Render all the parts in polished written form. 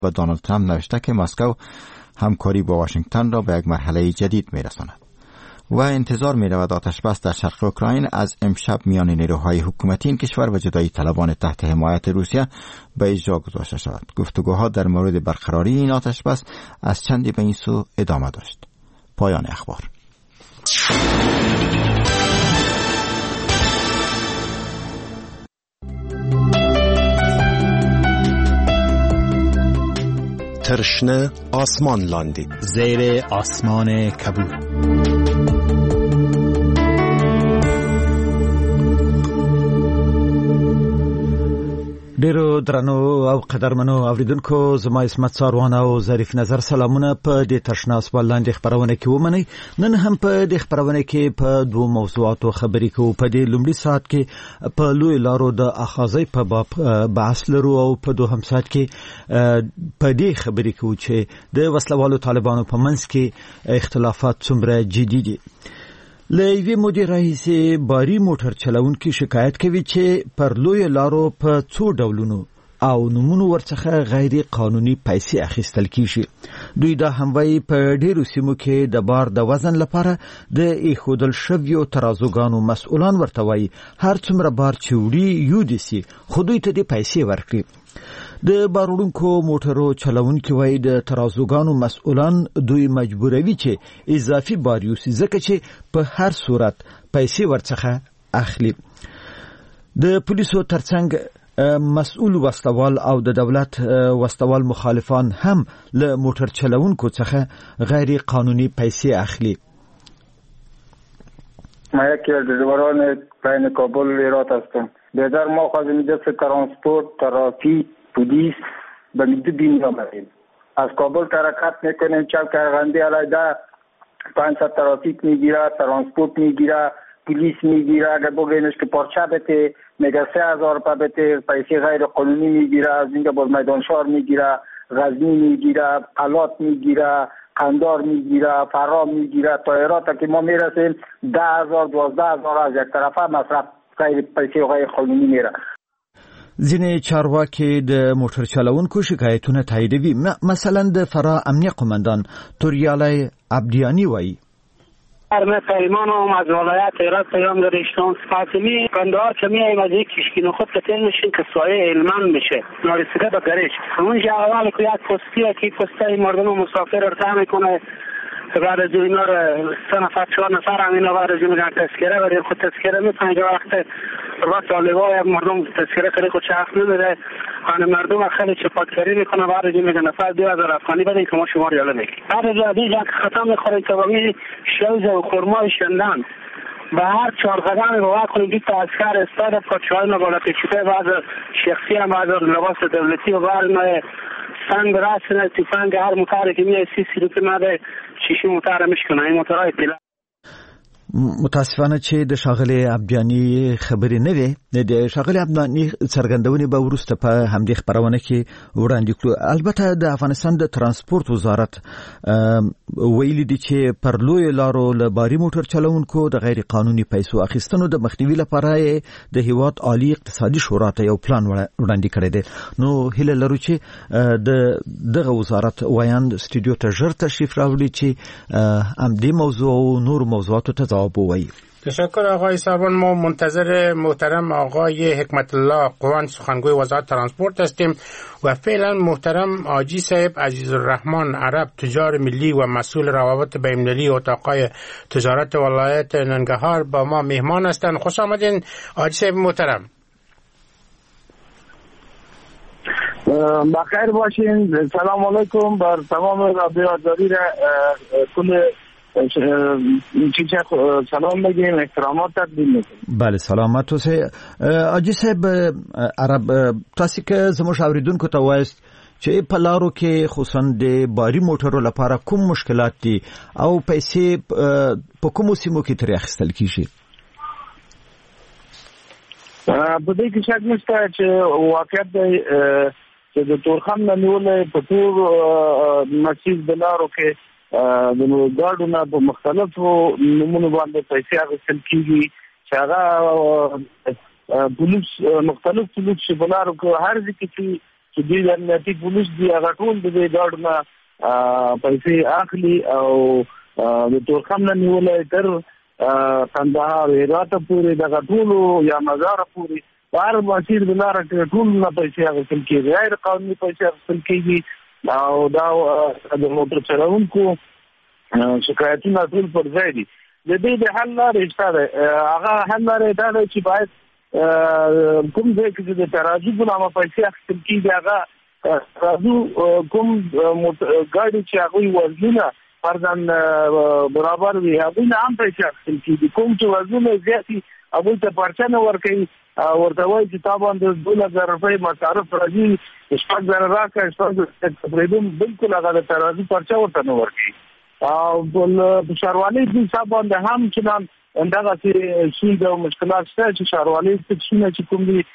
و دونالد ترامپ نوشته که مسکو همکاری با واشنگتن را به یک مرحله جدید می‌رساند و انتظار می‌رود آتش بس در شرق اوکراین از امشب میان نیروهای حکومتی این کشور و جدایی طلبان تحت حمایت روسیه به اجرا گذاشته شود. گفتگوها در مورد برقراری این آتش بس از چندی به این سو ادامه داشت. پایان اخبار. ترشنه آسمان لاندی زیر آسمان کبود. ډیرو درنو او قدرمنو اوریدونکو، زما اسمت ساروان او ظریف نظر سلامونه په دې تشنه آسمان لاندې خبرونه کې ومنئ. نن هم په دې خبرونه کې په دوه موضوعاتو خبرې کوو. په دې لومړي ساعت کې په لوی لارو د اخاذي په باب بحث لرو او په دوهم ساعت کې په دې خبرې کوو چې د وسلوالو طالبانو په منځ کې اختلافات څومره جدي دي. لوی مدیر رئیس باری موټر چلونکي شکایت کوي چې پر لوی لارو په څو ډولونو او نمونو ورڅخه غیر قانوني پیسې اخیستل کیږي. دوی دا هم وایي په ډیرو سیمو کې د بار د وزن لپاره د ایښودل شویو ترازوګانو مسؤلان ورته وایي هر څومره بار چې وړي یو دي سي خو دوی ته د پیسې ورکړي. د باروړونکو موټرو چلونکي وایي د ترازوګانو مسؤلان دوی مجبوروي چې اضافي بار یوسي ځکه چې په هر صورت پیسې ورڅخه اخلي. د پولیسو ترڅنګ مسؤل وسلوال او د دولت وسلوال مخالفان هم له موټر چلونکو څخه غیر قانوني پیسې اخلي. ما یکی از ډریوران بین کابل ایرات هستم. بیدر ما خواهیم دست ترانسپورت، ترافیک، پلیس به میدو بین آمدیم. از کابل حرکت میکنیم، چل کرغندی علیده 500 ترافیک میگیره، ترانسپورت میگیره، پلیس میگیره. اگر بگیمش که پارچه بته میگه 3000 روپیه بته، پیسه غیر قانونی میگیره. از اینجا باز میدان شهر میگیره، غزنی میگیره، قلات میگیره، قندار میگیره، فرام میگیره. تا ایرات که ما میرسیم 10,000 12,000 از یک طرفه مصرف غیر پیسه غیر قانونی میره. ځینې چارواکي د موټر چلونکو شکایتونه تاییدوي. مثلا د فرا امنیه قماندان توریالی عبدیانی وایي ارمه پیمان هم از ولایت ایرات پیام دارشتان فاطمی قندار که میاییم از یک کشکین خود کتین میشین که سایه علمان میشه نارسیده به گرش. اونجا اول که یک پستیه که پسته مردم مسافر ارتاح میکنه، بعد از اینا رو 3 نفر 4 نفر هم اینا بعد از اینا تذکره بریم خود تذکره میتونن که وقت با طالبای مردم تذکره خیلی خود شخص نمیده. آن مردم خیلی چپاتکاری میکنه، بعد از این میگه نفر 2000 افغانی بدین که ما شما رو یاله میگیم. بعد از این که ختم میخوره که باقی شوز و خرمای شندن به هر 4 قدم با کنیم دو تا عسکر استاد پاچه‌های بالا پیچیده بعد شخصی هم بعد لباس دولتی و بعد سنگ راسن تفنگ هر موتور که میای 30 روپیه ماده شیشه موتور میشکنه. این موتورای پیلا متاسفانه چې د شاغلي عبدیانی خبرې نه وي. د شاغلي عبدیانی څرګندونې به وروسته په همدې خبرونه کې وړاندې کړو. البته د افغانستان د ترانسپورت وزارت ویلي دي چې پر لوی لارو له باري موټر چلونکو د غیر قانوني پیسو اخیستنو د مخنیوي لپاره د هیواد عالی اقتصادي شورا ته یو پلان وړاندې کړی دی. نو هیله لرو چې دغه وزارت وایاند استودیو ته ژر تشریف راوړي چې همدې موضوع او نور موضوعاتو ته تشکر آقای سروان. ما منتظر محترم آقای حکمت الله قوان سخنگوی وزارت ترانسپورت هستیم و فعلا محترم آجی صاحب عزیزالرحمن عرب تجار ملی و مسئول روابط بین‌المللی اتاقای تجارت ولایت ننگرهار با ما مهمان هستند. خوش آمدین آجی صاحب محترم. بخیر باشین. سلام علیکم بر تمام رادیوگزاری کل چیچه سلام بگیم، احترامات تقدیم میکنیم. بله سلامت اوسه. آجی صاحب عرب تاسو که زموږ اوریدونکو ته وایست چې په لارو کې خصوصا د باري موټرو لپاره کوم مشکلات دي او پیسې په کومو سیمو کې ترې اخیستل کیږي؟ په دې کې شک نشته چې واقعیت دی چې د تورخم نه نیولې په ټول مسیح د لارو کې د ګاډو نه په مختلفو نمونو باندې پیسې اخیستل کیږي چې هغه پولیس مختلف پولیس شبلارو کو هر ځکه چې چې دوی د امنیتي پولیس دی هغه ټول د ګاډ نه پیسې اخلي او د تورخم نه نیولې تر کندهار هرات پورې د ټول یا مزار پورې بار مسیر د لار ټول نه پیسې اخلي کېږي غیر قانوني پیسې اخلي کېږي او دا د موټر چلوونکو شکایتونه ټول پر ځای دي د دې د حل لارې شته هغه حل لارې دا چې باید کوم ځای کې د ترازو په نامه پیسې اخیستل کېږي هغه ترازو کوم ګاډي چې هغوی وزنونه فرضاً برابر وي هغوی نه هم پیسې اخیستل کېږي کوم چې وزنونه زیات وي هغوی ته پرچه نه ورکوي ورته وایي چې تا باندې 2000 روپۍ مصارف راځي 6000 راکړه 6000 بالکل هغه د ترازو پرچه ورته نه ورکوي او په ښاروالۍ د حساب باندې هم چنان اندغه چې شي د مشکلات شته چې ښاروالۍ څخه چې کوم دي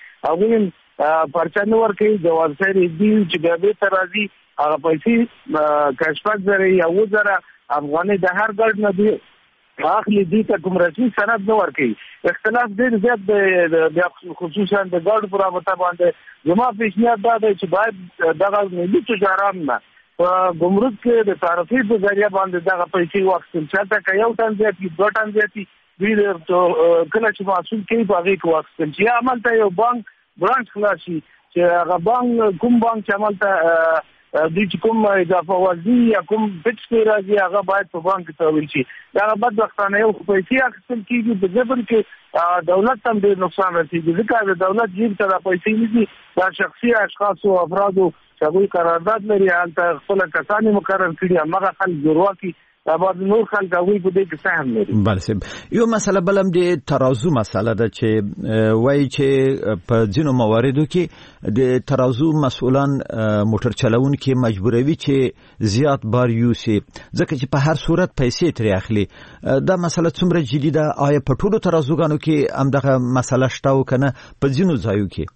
هغه پرچا نه ورکوي د ورسره دي چې به تر راځي هغه پیسې کشفات زره یا وزره افغاني د هر ګډ نه دي اخلي دي ته کوم رسمي سند نه ورکوي اختلاف ډېر زیات د خصوصا د ګډ پر رابطه باندې زما پیشنهاد دا دی چې باید دغه ملي تجاران نه ګمرک کې د تعرفې په ذریعہ باندې دغه پیسې واخیستل چې یو ټن زیاتې 2 ټن زیاتې دوی کله چې محصول کوي په هغې کې واخیستل چې عمل ته یو بانک برانچ خلاص شي چې هغه بانک کوم بانک چې عمل ته دوی چې کوم اضافه وزني یا کوم فکس پې راځي هغه باید په بانک کې تحویل شي دغه بدبختانه یو پیسې اخیستل کېږي په ځبل کې دولت ته هم ډېر نقصان رسېږي ځکه د دولت جیب ته دا پیسې نه دي دا شخصي اشخاصو افرادو چې هغوی قرارداد لري هلته خپله کسان یې مقرر کړي همغه خلک جوړواکي بعد نور خلک هغوی په دې کې سهم لري بله صاحب یو مسله بل هم د ترازو مسله ده چې وایي چې په ځینو مواردو کې د ترازو مسؤلان موټر چلوونکي مجبوروي چې زیات بار یوسي ځکه چې په هر صورت پیسې ترې اخلي دا مسله څومره جدي ده آیا په ټولو ترازوګانو کې همدغه مسله شته او که نه په ځینو ځایو کې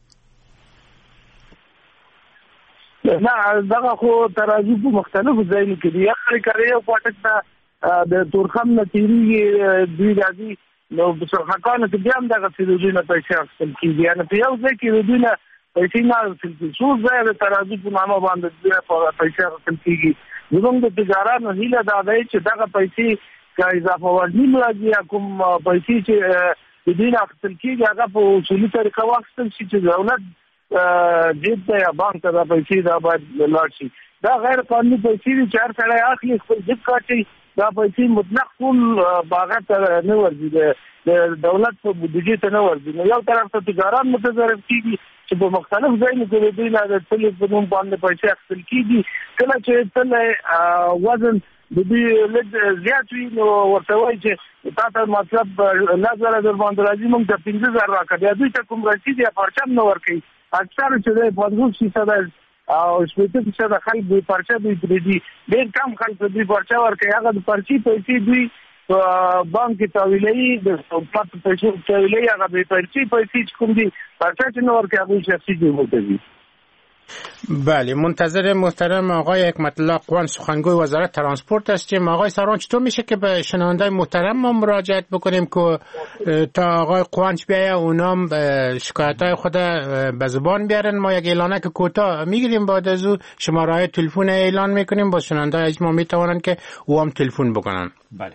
نه دغه خو ترازو په مختلفو ځایونو کې دي یخرې کرې او پاټک ته د تورخم نه تېرېږي دوی راځي نو په سرخکانو کې بیا هم دغه چې د دوی نه پیسې اخیستل کېږي یعنې په یو ځای کې د دوی نه پیسې نه اخیستل کېږي څو ځایه د ترازو په نامه باندې دوی پیسې اخیستل کېږي زموږ د تجارانو هیله دا دی چې دغه پیسې که اضافه وزني راځي یا کوم پیسې چې د دوی نه اخیستل کېږي هغه په اصولي طریقه واخیستل شي چې دولت جیب ته یا بانک ته دا پیسې دا باید لاړ شي دا غیر قانوني پیسې دي چې هر سړی اخلي خپل جیب کاټي دا پیسې مطلق ټول باغ ته نه ورځي د دولت په بودیجې ته نه ورځي نو یو طرف ته تجاران متضرر کېږي چې په مختلف ځایونو کې د دوی نه د تلې په نوم باندې پیسې اخیستل کېږي کله چې تلې وزن د دوی لږ زیات وي نو ورته وایي چې تا ته مطلب 10,000 در باندې راځي موږ ته 15,000 راکړه بیا دوی ته کوم رسید یا پرچه نه ورکوي اکثر چې دی 50% او 80% خلک دوی پرچه دوی پرې دي ډېر کم خلک دوی پرچه ورکوي هغه د پرچې پیسې دوی بانک کې تحویلوي د حکومت پیسې تحویلوي هغه بې پرچې پیسې چې کوم دي پرچه چې نه ورکوي هغوی شخصي جیبو ته ځي بله منتظر محترم آقای حکمت الله قوان سخنگوی وزارت ترانسپورت هستیم. آقای سروان چطور میشه که به شنوندای محترم ما مراجعت بکنیم که تا آقای قوانچ بیایه اونام شکایتای خود به زبان بیارن ما یک اعلانه که کوتاه میگیریم بعد از او شماره تلفن اعلان میکنیم با شنوندای اجماع میتوانن که او هم تلفن بکنن. بله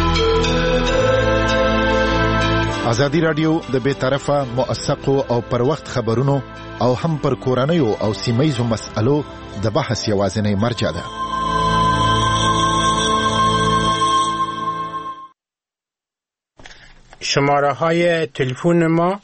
ازادي رادیو د بے طرفه موثقو او پر وخت خبرونو او هم پر کورنیو او سیمایزو مسألو د بحث یوازینی مرجع ده. شماره های تلفن ما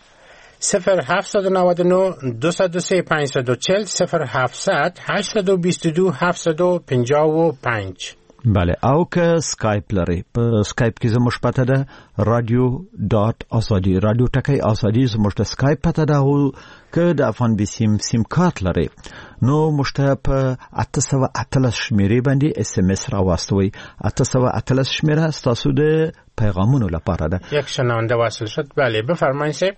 0799 203 540 0700 822 755. بله او که سکایپ لري په سکایپ کې زموږ پته ده radio.azadi رادیو ټکی ازادي زموږ د سکایپ پته ده او که د افغان بي سیم کارت لري نو مشته په 813 شمیرې باندې اس ام اس راوستوي 813 شمیره ستاسو د پیغامونو لپاره ده. یک شنونده واصل شد. بله بفرمایید سه.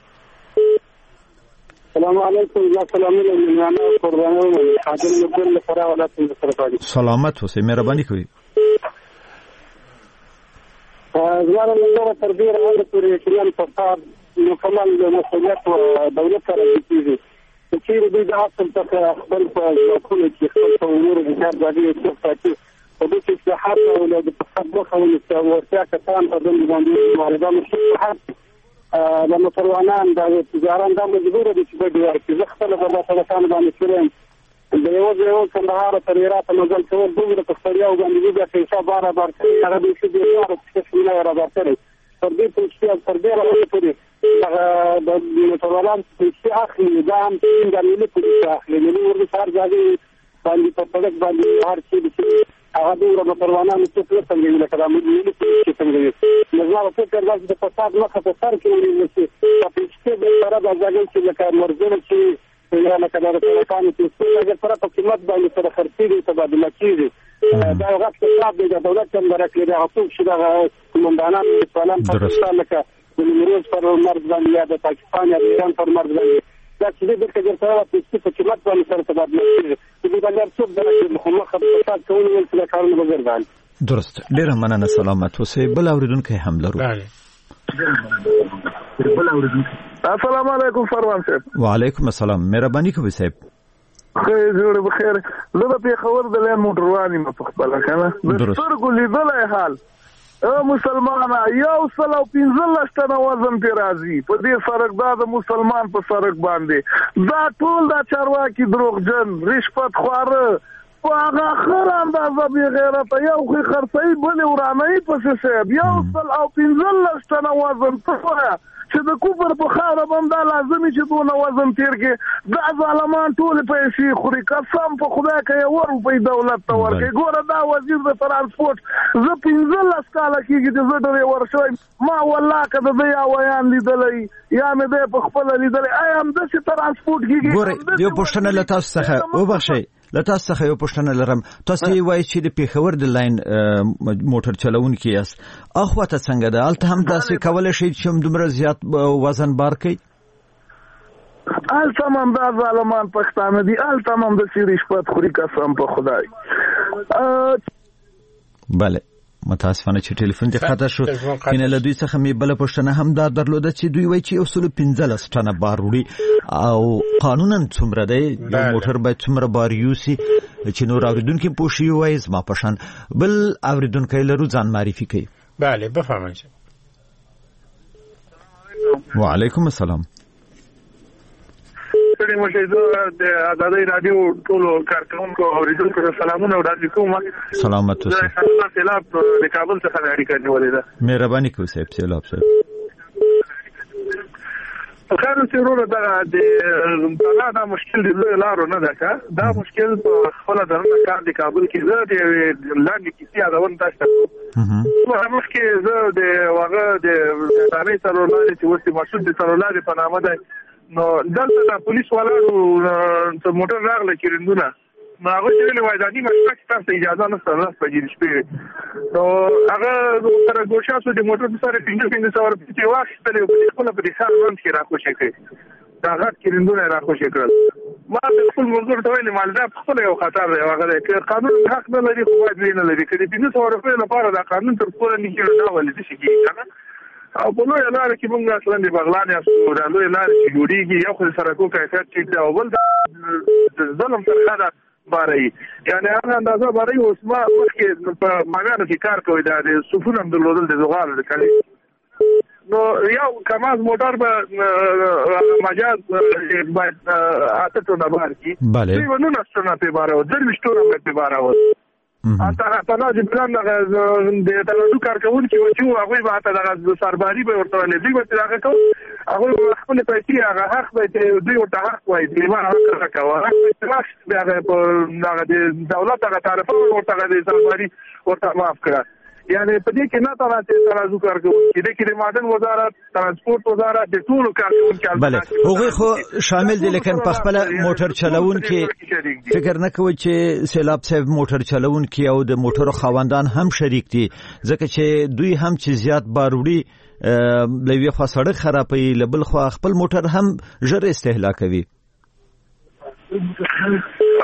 السلام علیکم یا سلام علیکم انا قربان خادم مدن لپاره ولاتم سرکاري سلامت اوسئ مهرباني کوي. زموږ نور تربیه او پرې کلیان په کار مکمل مسؤلیت او دولت سره کیږي چې دوی د اصل څخه خپل په ځواکونو کې خپل په امورو کې کار باندې څه ساتي په دې کې اصلاحات او د تطبیق او د ورتیا کسان په دې باندې معارضانو اصلاحات د موټروانان د تجاران د مجبور دي چې په دې کې خپل په تاسو باندې کړم د یو کندهار تر هرات مزل کول دومره پختریا او باندې د حساب بار هغه د څه د کار څه څه نه راځي پر دې چې پر دې راځي د موټروان چې اخلي دا هم د ملي پولیس اخلي ملي ورته سر ځای باندې په پدک باندې هر څه هغه د موټروانانو څخه څنګه لکه د ملي پولیس څنګه نظام په تر راځي د فساد مخه په سر کې ونیول چې په څه د سره د ځای چې لکه مرزنه چې یا لکه د رسولانو چې څنګه سره په قیمت باندې سره خرڅېږي تبادله کېږي دا یو غټ حساب دی د دولت هم درکړي د حقوق چې د قومندانانو پالان پاکستان لکه د نیمروز پر مرز باندې یا د پاکستان یا د ایران پر مرز باندې دا چې د دغه سره په قیمت باندې سره تبادله کېږي د بازار څوک درکړي مخمخ په فساد کول ول چې کارونه بغیر درست. ډیره مننه، سلامت اوسئ. بل اوریدونکو هم لرو. السلام علیکم فروان صاحب. وعلیکم السلام. مهرباني کوئ صاحب. خیر جوړ بخیر. زه د پیښور د لین موټرواني مخبل کنه د سترګو لیدلای حال مسلمان یو سلو 15 تنه وزن ته راځي په دې سرک د مسلمان په سرک باندې دا ټول د چارواکي دروغجن رشوت خواره هغه خر اندازه به غیرت یو خرڅي بل ورانه په سبب یو سل او 15 تنه وزن ته چې د کوپر په خاور باندې لازمي چې دونه وزن تیر کې د ظالمان ټول پیسې خوري قسم په خدای کې ور په دولت ته ورکي ګوره دا وزیر د ترانسپورت زه 15 کاله کېږي د زړه ورشوي ما والله کده د یا ویان لیدلې یا مې د په خپل لیدلې ایم د ترانسپورت کېږي ګوره یو پښتنه لته څخه وبخښي لته څخه یو پښتنه لرم تاسو یې وایي چې د پیښور د لاین موټر چلوونکي یاست اخو ته څنګه ده الته هم داسې کولای شي چې دومره زیات وزن بار کوي ال تمام دا ظالمان پښتانه دي ال تمام د سری شپت خوري قسم په خدای بله متاسفانه چې ټلیفون دې خطا شو کینه له دوی څخه مې بل پښتنه هم دا درلوده چې دوی وایي چې اصول 15 ټنه بار وړي او قانونا څومره دی یو موټر باید څومره بار یوسي چې نور اوریدونکو پوښي وایي زما پشان بل اوریدونکو لرو ځان معرفي کوي. بله بفرمایئ. وعلیکم السلام. سړي مشه د آزادۍ رادیو ټول کارکونکو اوریدونکو سلامونه وړاندې کوم. سلامت اوسئ. زه سیلاب د کابل څخه اړیکه نیولې ده. مهرباني کوئ صاحب. سیلاب صاحب خیر سرور دا دا مشکل دی لارو نه ده دا مشکل په خپل درنه کار د کابل کې زه د لاندې کیسه راون تاسو نو هم کې زه د واغه د تاریخ سرولاري چې ورته مشهور د سرولاري په نامه ده نو دلته د پولیس والو ته موټر راغله کېندونه نو هغه چې له وایي د مشکل تاسو اجازه نه سره پېژې شپې نو هغه سره ګوښه د موټر سره 15 سور په وخت ته په خپل په دې ښار باندې راخوشې کړي دا غټ کېندونه راخوشې کړل ما د خپل موضوع ته ویل مالدا خپل یو خطر دی هغه د قانون حق نه لري خو باید نه لري کړي 15 سور په لپاره دا قانون تر ټولو نه کېږي ولې شي کېږي او په لوی لار کې موږ اصلا د بغلان یا د لوی لار کې جوړیږي یو خل سرکو کیفیت کې او بل د ظلم تر خدا باري یعنی هغه اندازه باري اوس ما مخکې په مګر کې کار کوي د سفون هم درلودل د زغال د کلی نو یو کماز موټر به مجاز باید اته ټونه بار کی دوی ونه نشونه په بار او د مشتوره په بار او اته نه چې پلان د تلادو کارکون کې و چې هغه به اته د سرباري به ورته نه دی چې هغه کو هغه خپل پیسې هغه حق به دوی ورته حق وایي چې ما هغه کاوه هغه په د دولت هغه طرف ورته د سرباري ورته معاف کړه یعنی په دې کې نه ترازو کارکون کې د معدن وزارت ترانسپورت وزارت د ټول کارکون کې بله هغه خو شامل دي لیکن په خپل موټر چلون کې فکر نه کوي چې سیلاب صاحب موټر چلون کې او د موټر خواندان هم شریک دي ځکه چې دوی هم چې زیات بار وړي لوي خو سړک خرابوي لبل خو خپل موټر هم ژر استهلاک کوي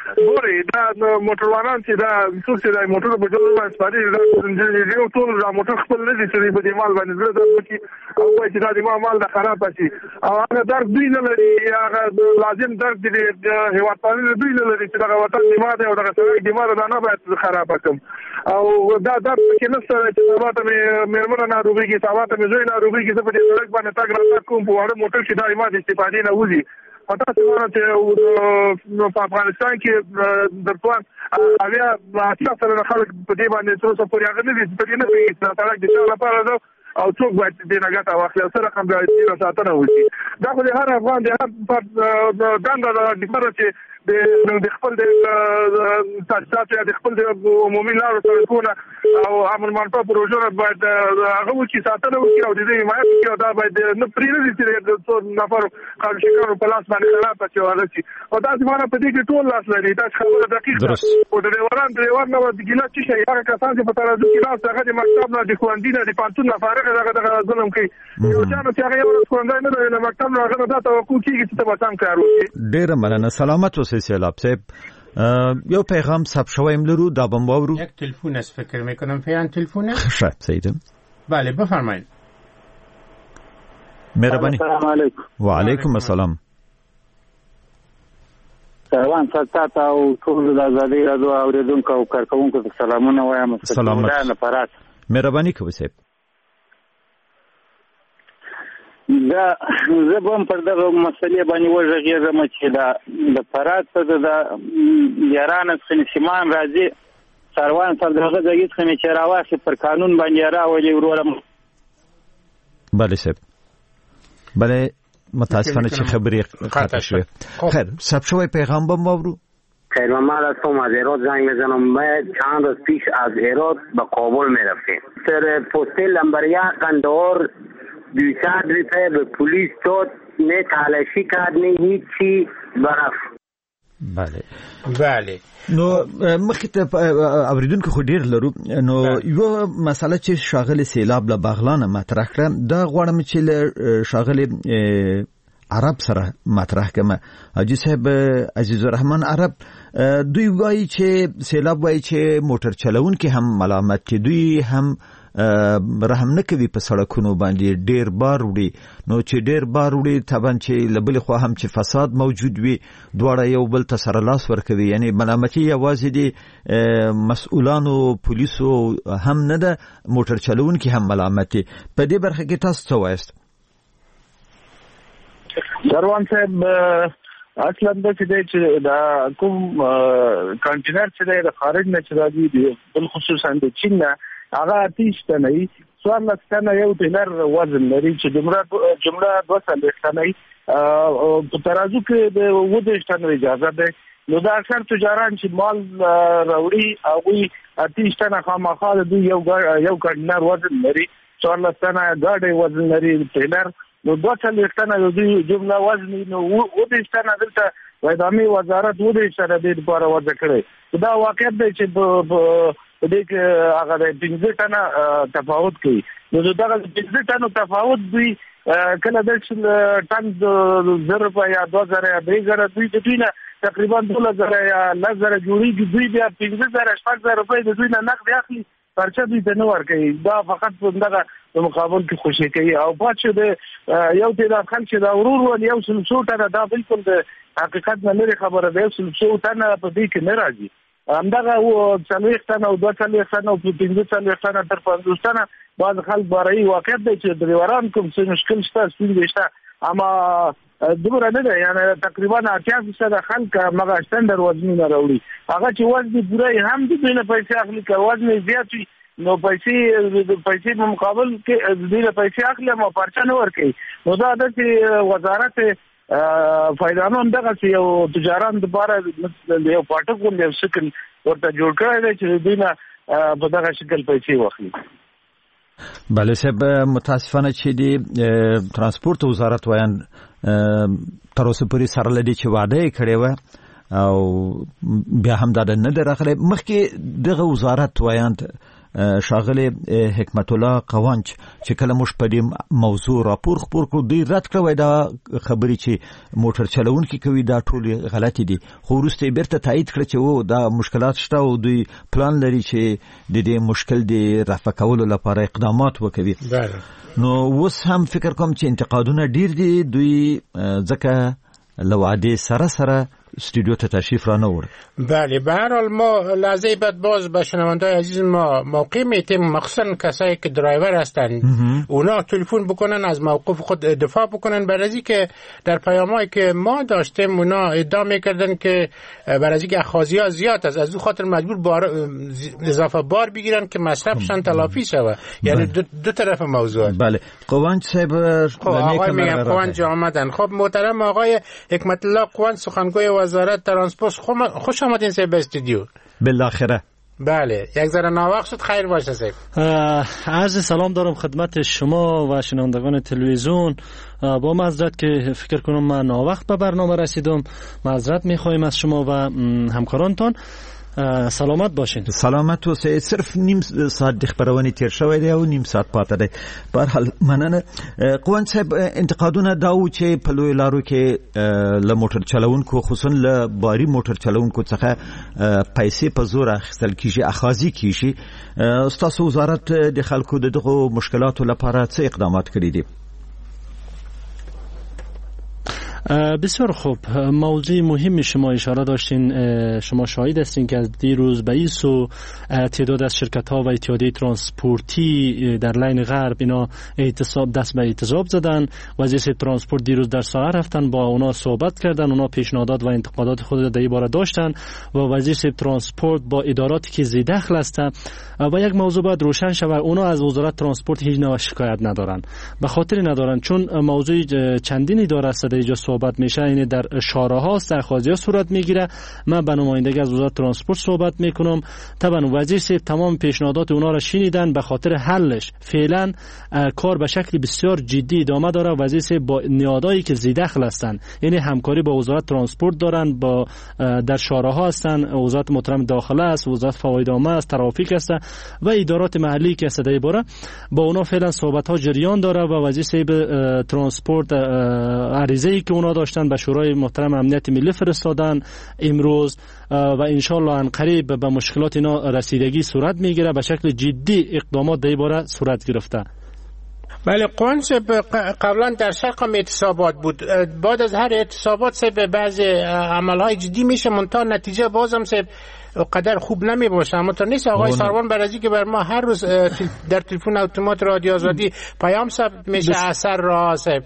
ګوري دا موټروانان چې دا څوک چې دا موټر په جوړ باندې سپاري دا یو ټول دا موټر خپل نه دي چې په دې مال باندې زړه درکې او وایي چې دا د مال د خراب شي او هغه درک دوی نه لري هغه لازم درک دي هیواد پالنه دوی نه لري چې دا وطن نیمه ده او دا سړی نیمه ده نه باید خراب کړم او دا کې نه سره چې سبا ته مېرمنه ناروغي سبا ته زوی ناروغي چې په دې سړک باندې تاګ راځه کوم په وړه موټر کې دا ایمه د استفادې نه وځي پتا څه په افغانستان کې درته اویا اصلا خلک په دې باندې څه پورې هغه نه دي په دې نه وي چې سړک د څه لپاره او څوک باید دې نه ګټه واخلي سره کوم د ساتنه وشي دا خو د هر افغان د هر دنده د ډیپاره چې د خپل د تاسیسات یا د خپل د عمومي لارو سړکونه او امن منفعه پروژو باید هغه وکړي ساتنه وکړي او د دې حمایت وکړي او دا باید نه پرېږدي چې د څو نفر قانون شکنو په لاس باندې خراب شي هغه شي او دا زمانه په دې کې ټول لاس لري دا خبره دقیقه او د ډریوران نه د ګیلاس چې شي هغه کسان چې په ترازو کې لاس هغه د مکتب نه د خوندې نه د پانتون نه فارغ دغه ظلم کوي یو چانه چې هغه یو خوندې نه د مکتب نه هغه دا توقع کیږي چې په تام کار وکړي ډیر مننه سلامت سیلاب صاحب یو پیغام ثبت شویم لرو دا بم باورو یک تلفن است فکر میکنم فیان تلفونه خب سیدم بله بفرمایید مهربانی السلام علیکم و علیکم السلام سلام تاسو او ټول د ازادي راډیو اوریدونکو او کارکونکو ته سلامونه وایم سلامات مهربانی کوي صاحب دا زبم پر دغه مسلې باندې وژغېږم چې دا د فرات ته د یاران سیمان راځي سروان پر دغه ځای څخه چې راوخی پر قانون باندې راولي ورولم بله صاحب بله متاسفانه چې خبرې قطع شوه خیر ثبت شوی پیغام بم باورو خیر محمد هستم از هرات زنگ میزنم من چند روز پیش از هرات به کابل میرفتیم سر پستل نمبر 1 قندهار 200 روپیه به پلیس داد نه تلاشی کرد نه هیچی برفت بله نو مخکې ته اوریدونکو خو ډیر لرو نو یو مسله چې شاغل سیلاب له بغلان مطرح کړم دا غواړم چې شاغل عرب سره مطرح کما حاجی صاحب عزیز الرحمن عرب دوی وایي چې سیلاب وایي چې موټر چلون کې هم ملامت کې دوی هم رحم نه کوي په سړکونو باندې ډیر بار وړي نو چې ډیر بار وړي طبعا چې لبل خو هم چې فساد موجود وي دواړه یو بل ته سره لاس ورکوي یعنی ملامتي یوازې دي مسؤلانو پولیسو هم نه ده موټر چلون کې هم ملامتي په دې برخه کې تاسو څه وایست سروان صاحب اصلا د چې دا کوم کانټینر چې د خارج نه چې راځي بل خصوصا د چین نه هغه آتش تنه سوال لستنه یو ټیلر وزن لري چې جمله 200 تنه په ترازو کې د ودې تنه اجازه ده نو دا اکثر تجاران چې مال راوړي او آتش تنه خامخا د یو کانټینر وزن لري سوال لستنه ګاډي وزن لري ټیلر نو 200 تنه د جمله وزن نو ودې تنه دلته وایدامي وزارت ودې سره د لپاره وځ کړي دا واقعیت دی چې دې کې هغه د 15 ټنه تفاوت کوي نو دا د 15 ټنه تفاوت دوی کله د ټن 1000 روپیا یا 2000 یا 3000 دوی د دینه تقریبا 2000 یا 1000 جوړیږي دوی بیا 15000 8000 روپیا د دوی نه نقد اخلي پرچا دوی ته نه ورکوي دا فقط دغه په مقابل کې خوشي کوي او پاتې د یو د خلک دا ورور ول یو سلسو ټنه دا بالکل د حقیقت نه لري خبره ده سلسو ټنه په دې کې نه راځي همدغه او 40 تنه او 240 تنه او 15 تنه تر 50 تنه بعض خلک باري واقعیت دی چې ډریوران کوم څه مشکل شته سپینځه اما دومره نه ده یعنی تقریبا 80% خلک مغه سټندر وزنونه راوړي هغه چې وزن پوره هم د دې نه پیسې اخلي که وزن زیات وي نو پیسې په مقابل کې د دې پیسې اخلي ما پرچا نه ورکوي نو دا د وزارت فایدانو دغه یو تجاران د بار یو پټک ولې شکل ورته جوړ کړی دی چې دوی په دغه شکل پیسې واخلي بله صاحب متاسفانه چې د ترانسپورت وزارت وایي تر اوسه پورې سره لدی چې وعده یې کړې و او بیا هم دا نه درغله مخکې دغه وزارت وایي شاغله حکمت الله قوانچ چې کله موږ په دې موضوع راپور خبر کړو دوی رد کړو دا خبرې چې موټر چلونکي کوي دا ټول غلطي دي خو وروسته بیرته تایید کړ چې و دا مشکلات شته او دوی پلان لري چې د دې مشکل دی رفع کولو لپاره اقدامات وکړي. نو اوس هم فکر کوم چې انتقادونه ډیر دي دوی ځکه لوعده سره استودیو ته تشریف را نورد. بله به هر حال ما لحظه بعد باز به شنونده‌های عزیز ما موقع میتیم مخصوصا کسایی که درایور هستند اونا تلفن بکنن از موقف خود دفاع بکنن برای از اینکه در پیامایی که ما داشتیم اونا ادعا میکردن که برای از اینکه اخاذی‌ها زیاد است از اون خاطر مجبور اضافه بار بگیرن که مصرفشان تلافی شود. یعنی دو طرف موضوع. بله قوانچ صاحب آقای میگم قوانچ آمدن. خب محترم آقای حکمت الله قوانچ سخنگوی وزارت ترانسپورت خوش آمدین سه به استودیو. بالاخره بله یک ذره ناوقت شد خیر باشه سه. عرض سلام دارم خدمت شما و شنوندگان تلویزیون. با معذرت که فکر کنم من ناوقت به برنامه رسیدم معذرت میخوایم از شما و همکارانتان. سلامت باشین. سلامت اوسئ. صرف نیم ساعت د خبرونه تیر شوی دی او نیم ساعت پاتې دی. په هر حال مننه. قوان صاحب انتقادونه داو چې په لوی لارو کې له موټر چلوونکو خصوصا له باری موټر چلوونکو څخه پیسې په زور اخیستل کیږي اخاذي کیږي. تاسو وزارت د خلکو دغه مشکلاتو لپاره څه اقدامات کړی دي؟ بسیار خوب. موضوع مهمی شما اشاره داشتین. شما شاهد هستین که از دیروز به این سو تعداد از شرکت ها و اتحادیه ترانسپورتی در لین غرب اینا دست به اعتصاب زدن. وزیر ترانسپورت دیروز در ساحه رفتن با اونا صحبت کردن. اونا پیشنهادات و انتقادات خود در این باره داشتن و وزیر ترانسپورت با اداراتی که زی دخل هستند و یک موضوع باید روشن شود. اونا از وزارت ترانسپورت هیچ نوع شکایت ندارن. به خاطر ندارن چون موضوع چندین اداره است در اینجا صحبت میشه. این در شارع‌ها است اخاذی‌ها صورت میگیره. من به نمایندگی از وزارت ترانسپورت صحبت میکنم. طبعا وزیر صاحب تمام پیشنهادات اونا را شنیدن. به خاطر حلش فعلا کار به شکل بسیار جدی ادامه داره. وزیر صاحب با نهادهایی که ذی‌دخل هستند یعنی همکاری با وزارت ترانسپورت دارن با در شارع‌ها هستند. وزارت محترم داخله است، وزارت فواید عامه است، ترافیک است و ادارات محلی که است در باره با اونا فعلا صحبت‌ها جریان داره و وزیر صاحب ترانسپورت عریضه‌ای که اونا داشتن به شورای محترم امنیت ملی فرستادن امروز و انشالله ان قریب به مشکلات اینا رسیدگی صورت میگیره. به شکل جدی اقدامات در باره صورت گرفته. بله قوان صاحب قبلا در شرق هم اعتصابات بود. بعد از هر اعتصابات صاحب بعضی عملهای جدی میشه منتها نتیجه بازم صاحب قدر خوب نمی باشه. اما تا نیست آقای سروان برازی که بر ما هر روز در تلفن اتومات رادیو آزادی پیام ثبت میشه اثر را صاحب.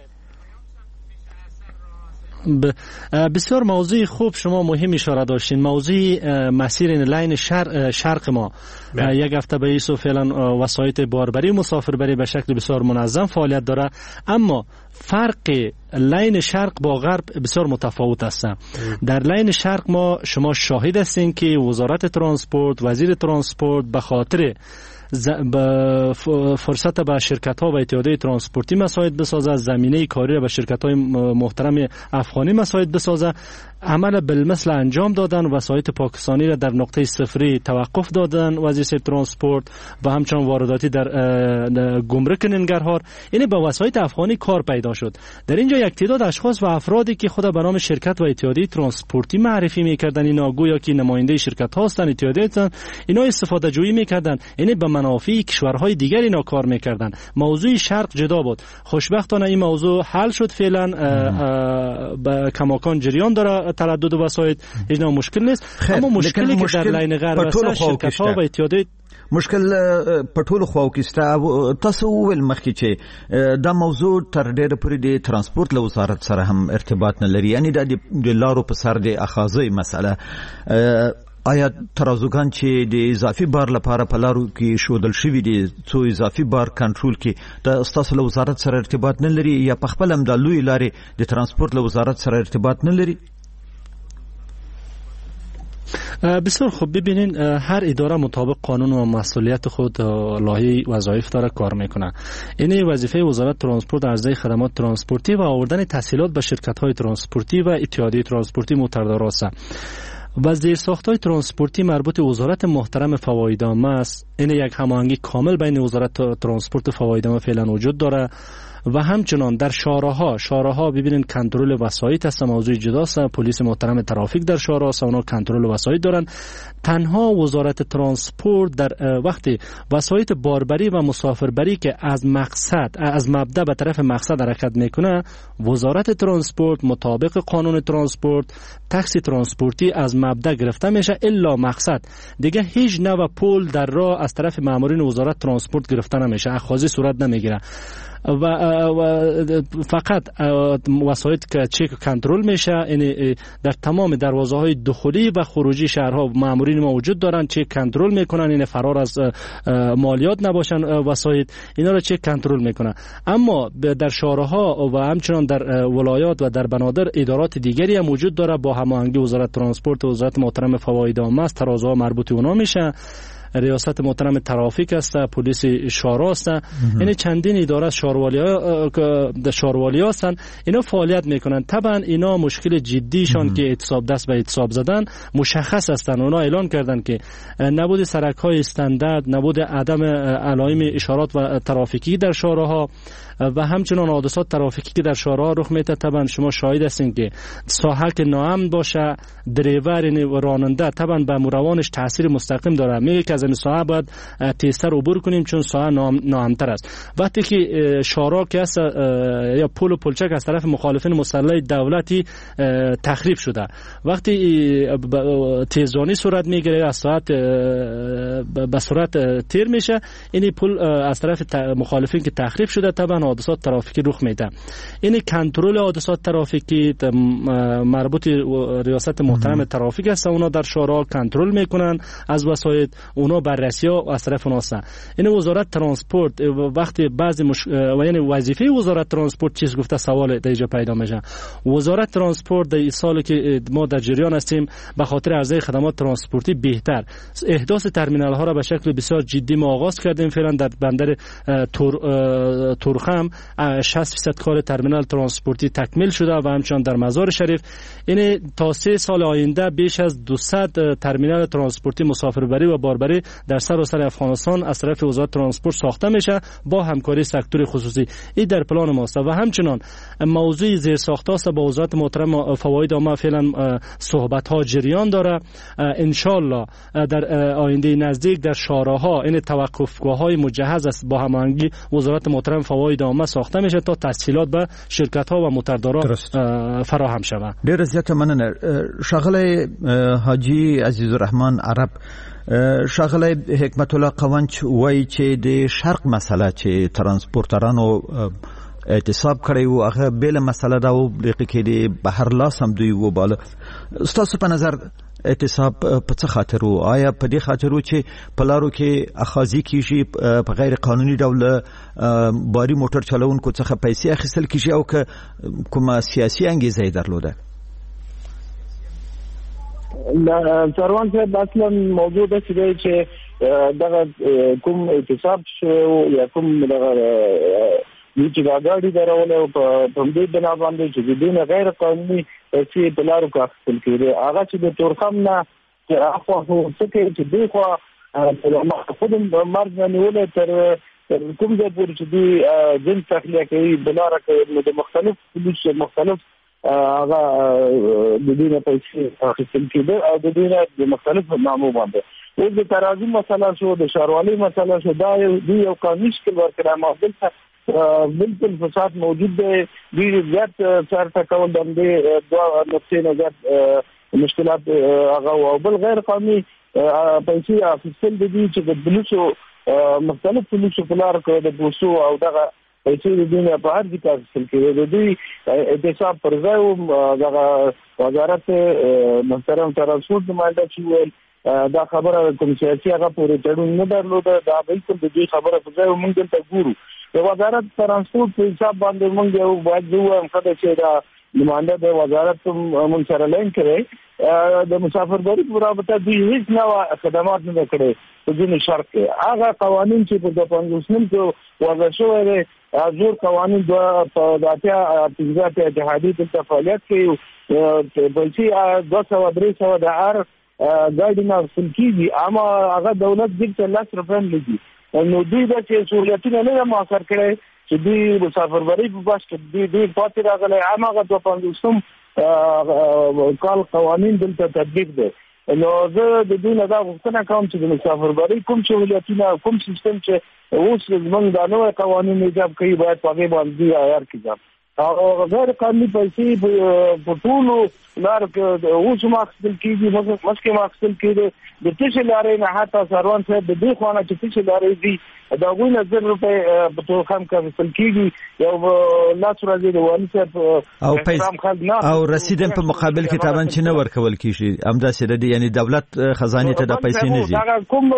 بسیار موضوع خوب شما مهم اشاره داشتین. موضوع مسیر لین شرق ما یک هفته به ایسو فعلا وسایط باربری مسافربری به شکل بسیار منظم فعالیت داره اما فرق لین شرق با غرب بسیار متفاوت است. در لین شرق ما شما شاهد هستین که وزارت ترانسپورت وزیر ترانسپورت به خاطر فرصت به شرکت ها و اتحادیه ترانسپورتی مساعد بسازه، زمینه کاری را به شرکت های محترم افغانی مساعد بسازه، عمل بالمثل انجام دادن. وسایط پاکستانی را در نقطه صفری توقف دادن وزیر ترانسپورت و همچنان وارداتی در گمرک ننگرهار. یعنی به وسایط افغانی کار پیدا شد. در اینجا یک تعداد اشخاص و افرادی که خود به نام شرکت و اتحادیه ترانسپورتی معرفی میکردن اینا گویا که نماینده شرکت ها هستند، اتحادیه هستند، اینا استفاده جویی میکردن. یعنی به منافع کشورهای دیگر اینا کار میکردن. موضوع شرق جدا بود. خوشبختانه این موضوع حل شد. فعلا به کماکان جریان داره تردد وسایط. هیچ نوع مشکل نیست. اما مشکلی که در لین غرب است شرکت ها و اتحادیه مشکل په ټولو خواو کې ستا. تاسو وویل مخکې چې دا موضوع تر ډېره پورې د ترانسپورت له وزارت سره هم ارتباط نه لري، یعنی دا د لارو په سر د اخاذې مسله. آیا ترازوګان چې د اضافي بار لپاره په لارو کې شودل شوي دي څو اضافي بار کنټرول کې د ستاسو له وزارت سره ارتباط نه لري یا په خپل هم د لوی لارې د ترانسپورت له وزارت سره ارتباط نه لري؟ بسیار خوب. ببینین هر اداره مطابق قانون و مسئولیت خود لایحه وظایف داره کار میکنه. این وظیفه وزارت ترانسپورت عرضه خدمات ترانسپورتی و آوردن تسهیلات به شرکت های ترانسپورتی و اتحادیه ترانسپورتی متردار است. و زیرساخت‌های ترانسپورتی مربوط وزارت محترم فواید عامه است. این یک هماهنگی کامل بین وزارت ترانسپورت و فواید عامه فعلا وجود داره و همچنان در شاراها ببینید کنترل وسایط است، موضوع جداست. پلیس محترم ترافیک در شارها است، اونا کنترل وسایط دارن. تنها وزارت ترانسپورت در وقتی وسایط باربری و مسافربری که از مبدا به طرف مقصد حرکت میکنه، وزارت ترانسپورت مطابق قانون ترانسپورت تاکسی ترانسپورتی از مبدا گرفته میشه الا مقصد. دیگه هیچ نوع پول در راه از طرف مامورین وزارت ترانسپورت گرفته نمیشه، اخاذی صورت نمیگیره و فقط وسایط که چک کنترل میشه. یعنی در تمام دروازه های دخولی و خروجی شهرها مامورین ما وجود دارن، چک کنترل میکنن، این فرار از مالیات نباشن وسایط، اینا رو چک کنترل میکنن. اما در شهرها و همچنان در ولایات و در بنادر ادارات دیگری هم وجود داره با هماهنگی وزارت ترانسپورت و وزارت محترم فواید عامه است. ترازوها مربوط اونا میشه، ریاست محترم ترافیک است، پلیس شارع است. یعنی چندین اداره شاروالی هستند، اینا فعالیت میکنن. طبعا اینا مشکل جدیشان که اعتصاب دست به اعتصاب زدن مشخص هستند. اونا اعلان کردن که نبود سرک های استاندارد، نبود عدم علائم اشارات و ترافیکی در شارعها و همچنان حادثات ترافیکی که در شارعها رخ میده. طبعا شما شاهد هستین که ساحه که ناامن باشه، دریور یعنی راننده طبعا به مروانش تاثیر مستقیم داره. میگه که از این ساحه باید تیزتر عبور کنیم چون ساحه ناامن‌تر است. وقتی که شارع که است یا پل و پلچک از طرف مخالفین مسلح دولتی تخریب شده، وقتی تیزرانی صورت میگیره از ساعت به صورت تیر میشه، این پل از طرف مخالفین که تخریب شده طبعا حادثات ترافیکی رخ میده. این کنترل حادثات ترافیکی مربوط ریاست محترم ترافیک است. اونا در شارع کنترل میکنن از وسایط، اونا بررسی ها از طرف اوناست. این وزارت ترانسپورت وقتی بعضی یعنی وظیفه وزارت ترانسپورت چیز گفته سوال در اینجا پیدا میشه. وزارت ترانسپورت در این سالی که ما در جریان هستیم به خاطر عرضه خدمات ترانسپورتی بهتر احداث ترمینال ها را به شکل بسیار جدی ما آغاز کردیم. فعلا در بندر تورخم 60% کار ترمینال ترانسپورتی تکمیل شده و همچنان در مزار شریف این تا 3 سال آینده بیش از 200 ترمینال ترانسپورتی مسافربری و باربری در سراسر افغانستان از طرف وزارت ترانسپورت ساخته میشه با همکاری سکتور خصوصی. این در پلان ماست و همچنان موضوع زیرساخت است. با وزارت محترم فواید عامه فعلا صحبت ها جریان داره. ان شاء الله در آینده نزدیک در شارعها این توقفگاه های مجهز است با هماهنگی وزارت محترم فواید عامه ساخته میشه تا تسهیلات به شرکت ها و متردارا فراهم شود. ډیر زیات مننه. ښاغلی حاجی عزیز الرحمن عرب، ښاغلی حکمت الله قونچ وایي چې د شرق مسله چې ترانسپورترانو اعتصاب کړی و هغه بله مسله دا و کې د بهر لاس هم دوی وباله. ستاسو په نظر اعتصاب په څه خاطر و؟ آیا په دې خاطر و چې په لارو کې اخاذي کیږي، په غیر قانوني ډول باري موټر چلونکو څخه پیسې اخیستل کیږي او که کومه سیاسي انګیزه یې درلوده؟ سروان صاحب اصلا موضوع دا چې دغه کوم اعتصاب شو یا کوم دغه چې غاډي دروله او په دې بنا باندې چې د غیر قانوني پیسې په لارو کې اخیستل کېږي، هغه چې د تورخم نه چې اخوا څه کې چې دوی خو خود مرګ نه نیولې تر کوم ځای پورې چې دوی جنس تخلیه کوي بلاره کې د مختلف هغه د دې نه پیسې اخیستل کېږي او د دې نه د مختلفو نامو باندې اوس د ترازو مسله شو، د ښاروالۍ مسله شو، دا یو قانوني شکل ورکړی معادل بالکل فساد موجود دی. دوی زیات سر ټکول د دې دوه نقطې نه زیات مشکلات هغه او بل غیر قانوني پیسې اخیستل دي چې د پولیسو مختلف پولیسو په لار کې د بوسو او دغه پیسې د دنیا په هر ځای کې اخیستل کېږي. د دوی اعتصاب پر ځای و دغه وزارت محترم ترانسپورت نماینده چې ویل دا خبره کوم سیاسي هغه پورې تړون نه درلوده، دا بالکل د دې خبره په ځای موږ دلته ګورو. د وزارت ترانسپورت په حساب باندې موږ یو باید ووایم چې دا نماینده د وزارت من سره لین کړی د مسافربري په رابطه د هیڅ نوع خدمات نه کړي په ځینې شرط کې هغه قوانين چې په 15 کې وضع شوی دی زور قوانين د اتیا اتجاهات جهادي په فعالیت کې بلکې 200-300 د هر ګاډي نه سلکيږي اما هغه دولت د 10 روپۍ لګي نو دوی د سہولتونو نه مؤثر کړي چې دوی مسافربري په باس کې دوی پاتې راغلي اما هغه 15 کال قوانين دلته تطبیق دي نو زه د دې نه دا غوښتنه کوم چې د مسافربري کوم سہولتونه کوم سیستم چې اوس موږ د نوو قوانینو ایجاب کوي باید په هغه باندې عیار کړو او غیر قانوني پیسې په ټولو لار کې اوس ماخذل کېږي مسکه ماخذل کېږي د تشه لارې نه حتی سروان صاحب د دې خوانه چې تشه لارې دي دا غوښنه 1000 روپۍ په تو خام کېږي کېږي یو لاس راځي د وانی صاحب او رسید په مقابل کې تابان چې نه ورکول کیږي همدا سره دي یعنی دولت خزانه ته د پیسې نه دي کوم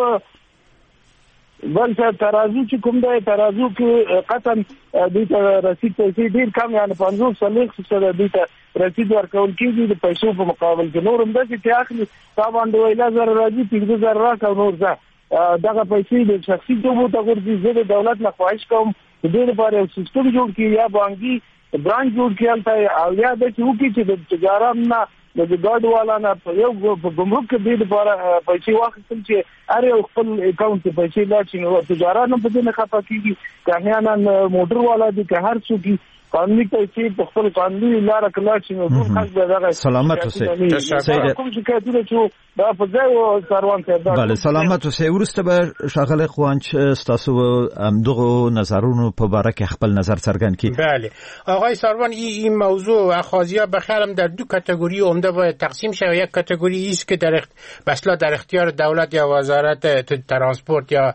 بل څه ترازو چې کوم دی ترازو کې قطن د رسید پیسې ډیر کم یعنی 500 سره د رسید ورکول کېږي د پیسو په مقابل کې نور هم د چې اخلي طبعا د ویلا زر راځي 3000 راکو نور ځه دغه پیسې د شخصي توګه ته ورځي زه د دولت نه خواهش کوم د دې لپاره یو سیستم جوړ کړي یا بانکي برانچ جوړ کړي او یا د چې د تجارت نه د ګاډ والا نه یو په ګمرک کې د لپاره پیسې واخیستل چې اره یو خپل اکاونټ کې پیسې لاچې نو تجارت نه په دې نه خپه کیږي کاهیانا موټر والا دي که هر څوک قانوني پیسې په خپل قانوني لار کله چې نو ټول خلک به دغه سلامت اوسئ کوم چې کېدل چې دا په ځای او کاروان ته بله سلامت اوسئ ورسته به شاغله خوانچ تاسو دغه نظرونو په باره کې خپل نظر څرګند کړئ. بله آقای ساروان این موضوع اخاذی‌ها بخیرم در دو کاتگوری عمده باید تقسیم شود. یک کاتگوری است که در اختیار دولت یا وزارت ترانسپورت یا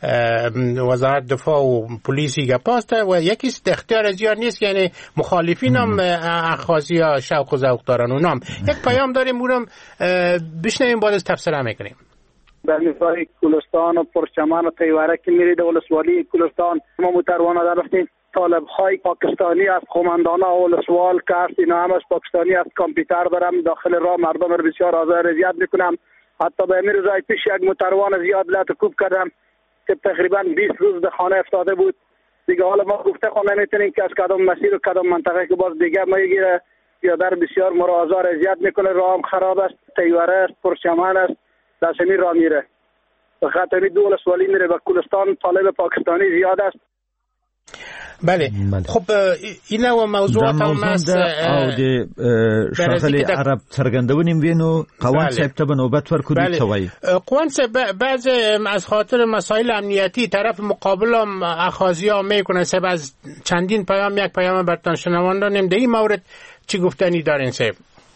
وزارت دفاع و پلیسی گپاست و یکیست اختیار زیاد نیست یعنی مخالفین هم اخاذی ها شوق و ذوق دارن اونام. یک پیام داریم اونم بشنویم باز تفسیر میکنیم. در میفای کلستان و پرچمن و تیوره که میرید ولسوالی کلستان ما متروانه در رفتیم طالب های پاکستانی از قماندان ولسوال کارت اینا هم از پاکستانی از کامپیوتر دارم داخل راه مردم رو بسیار آزار اذیت میکنم. حتی به امیر روزای پیش یک متروان زیاد لطکوب کردم که تقریبا 20 روز به خانه افتاده بود دیگه. حالا ما گفته خانه نمیتونیم که از کدام مسیر و کدام منطقه که باز دیگه میگیره یا در بسیار ما را آزار اذیت میکنه. راه هم خراب است، تیوره است، پرچمن است، داشمی راه میره به خاطر دو ولسوالی میره به کلستان طالب پاکستانی زیاد است. بله خب این نوع موضوعات هم است او د شاغلی عرب څرګندونیم وینو قوان صاحب ته نوبت ورکړي توي قوان صاحب بعض از خاطر مسائل امنیتی طرف مقابل هم اخاذی‌ها میکنه. صاحب از چندین پیام یک پیام برتان شنوندانیم در این مورد چی گفتنی دارین صاحب؟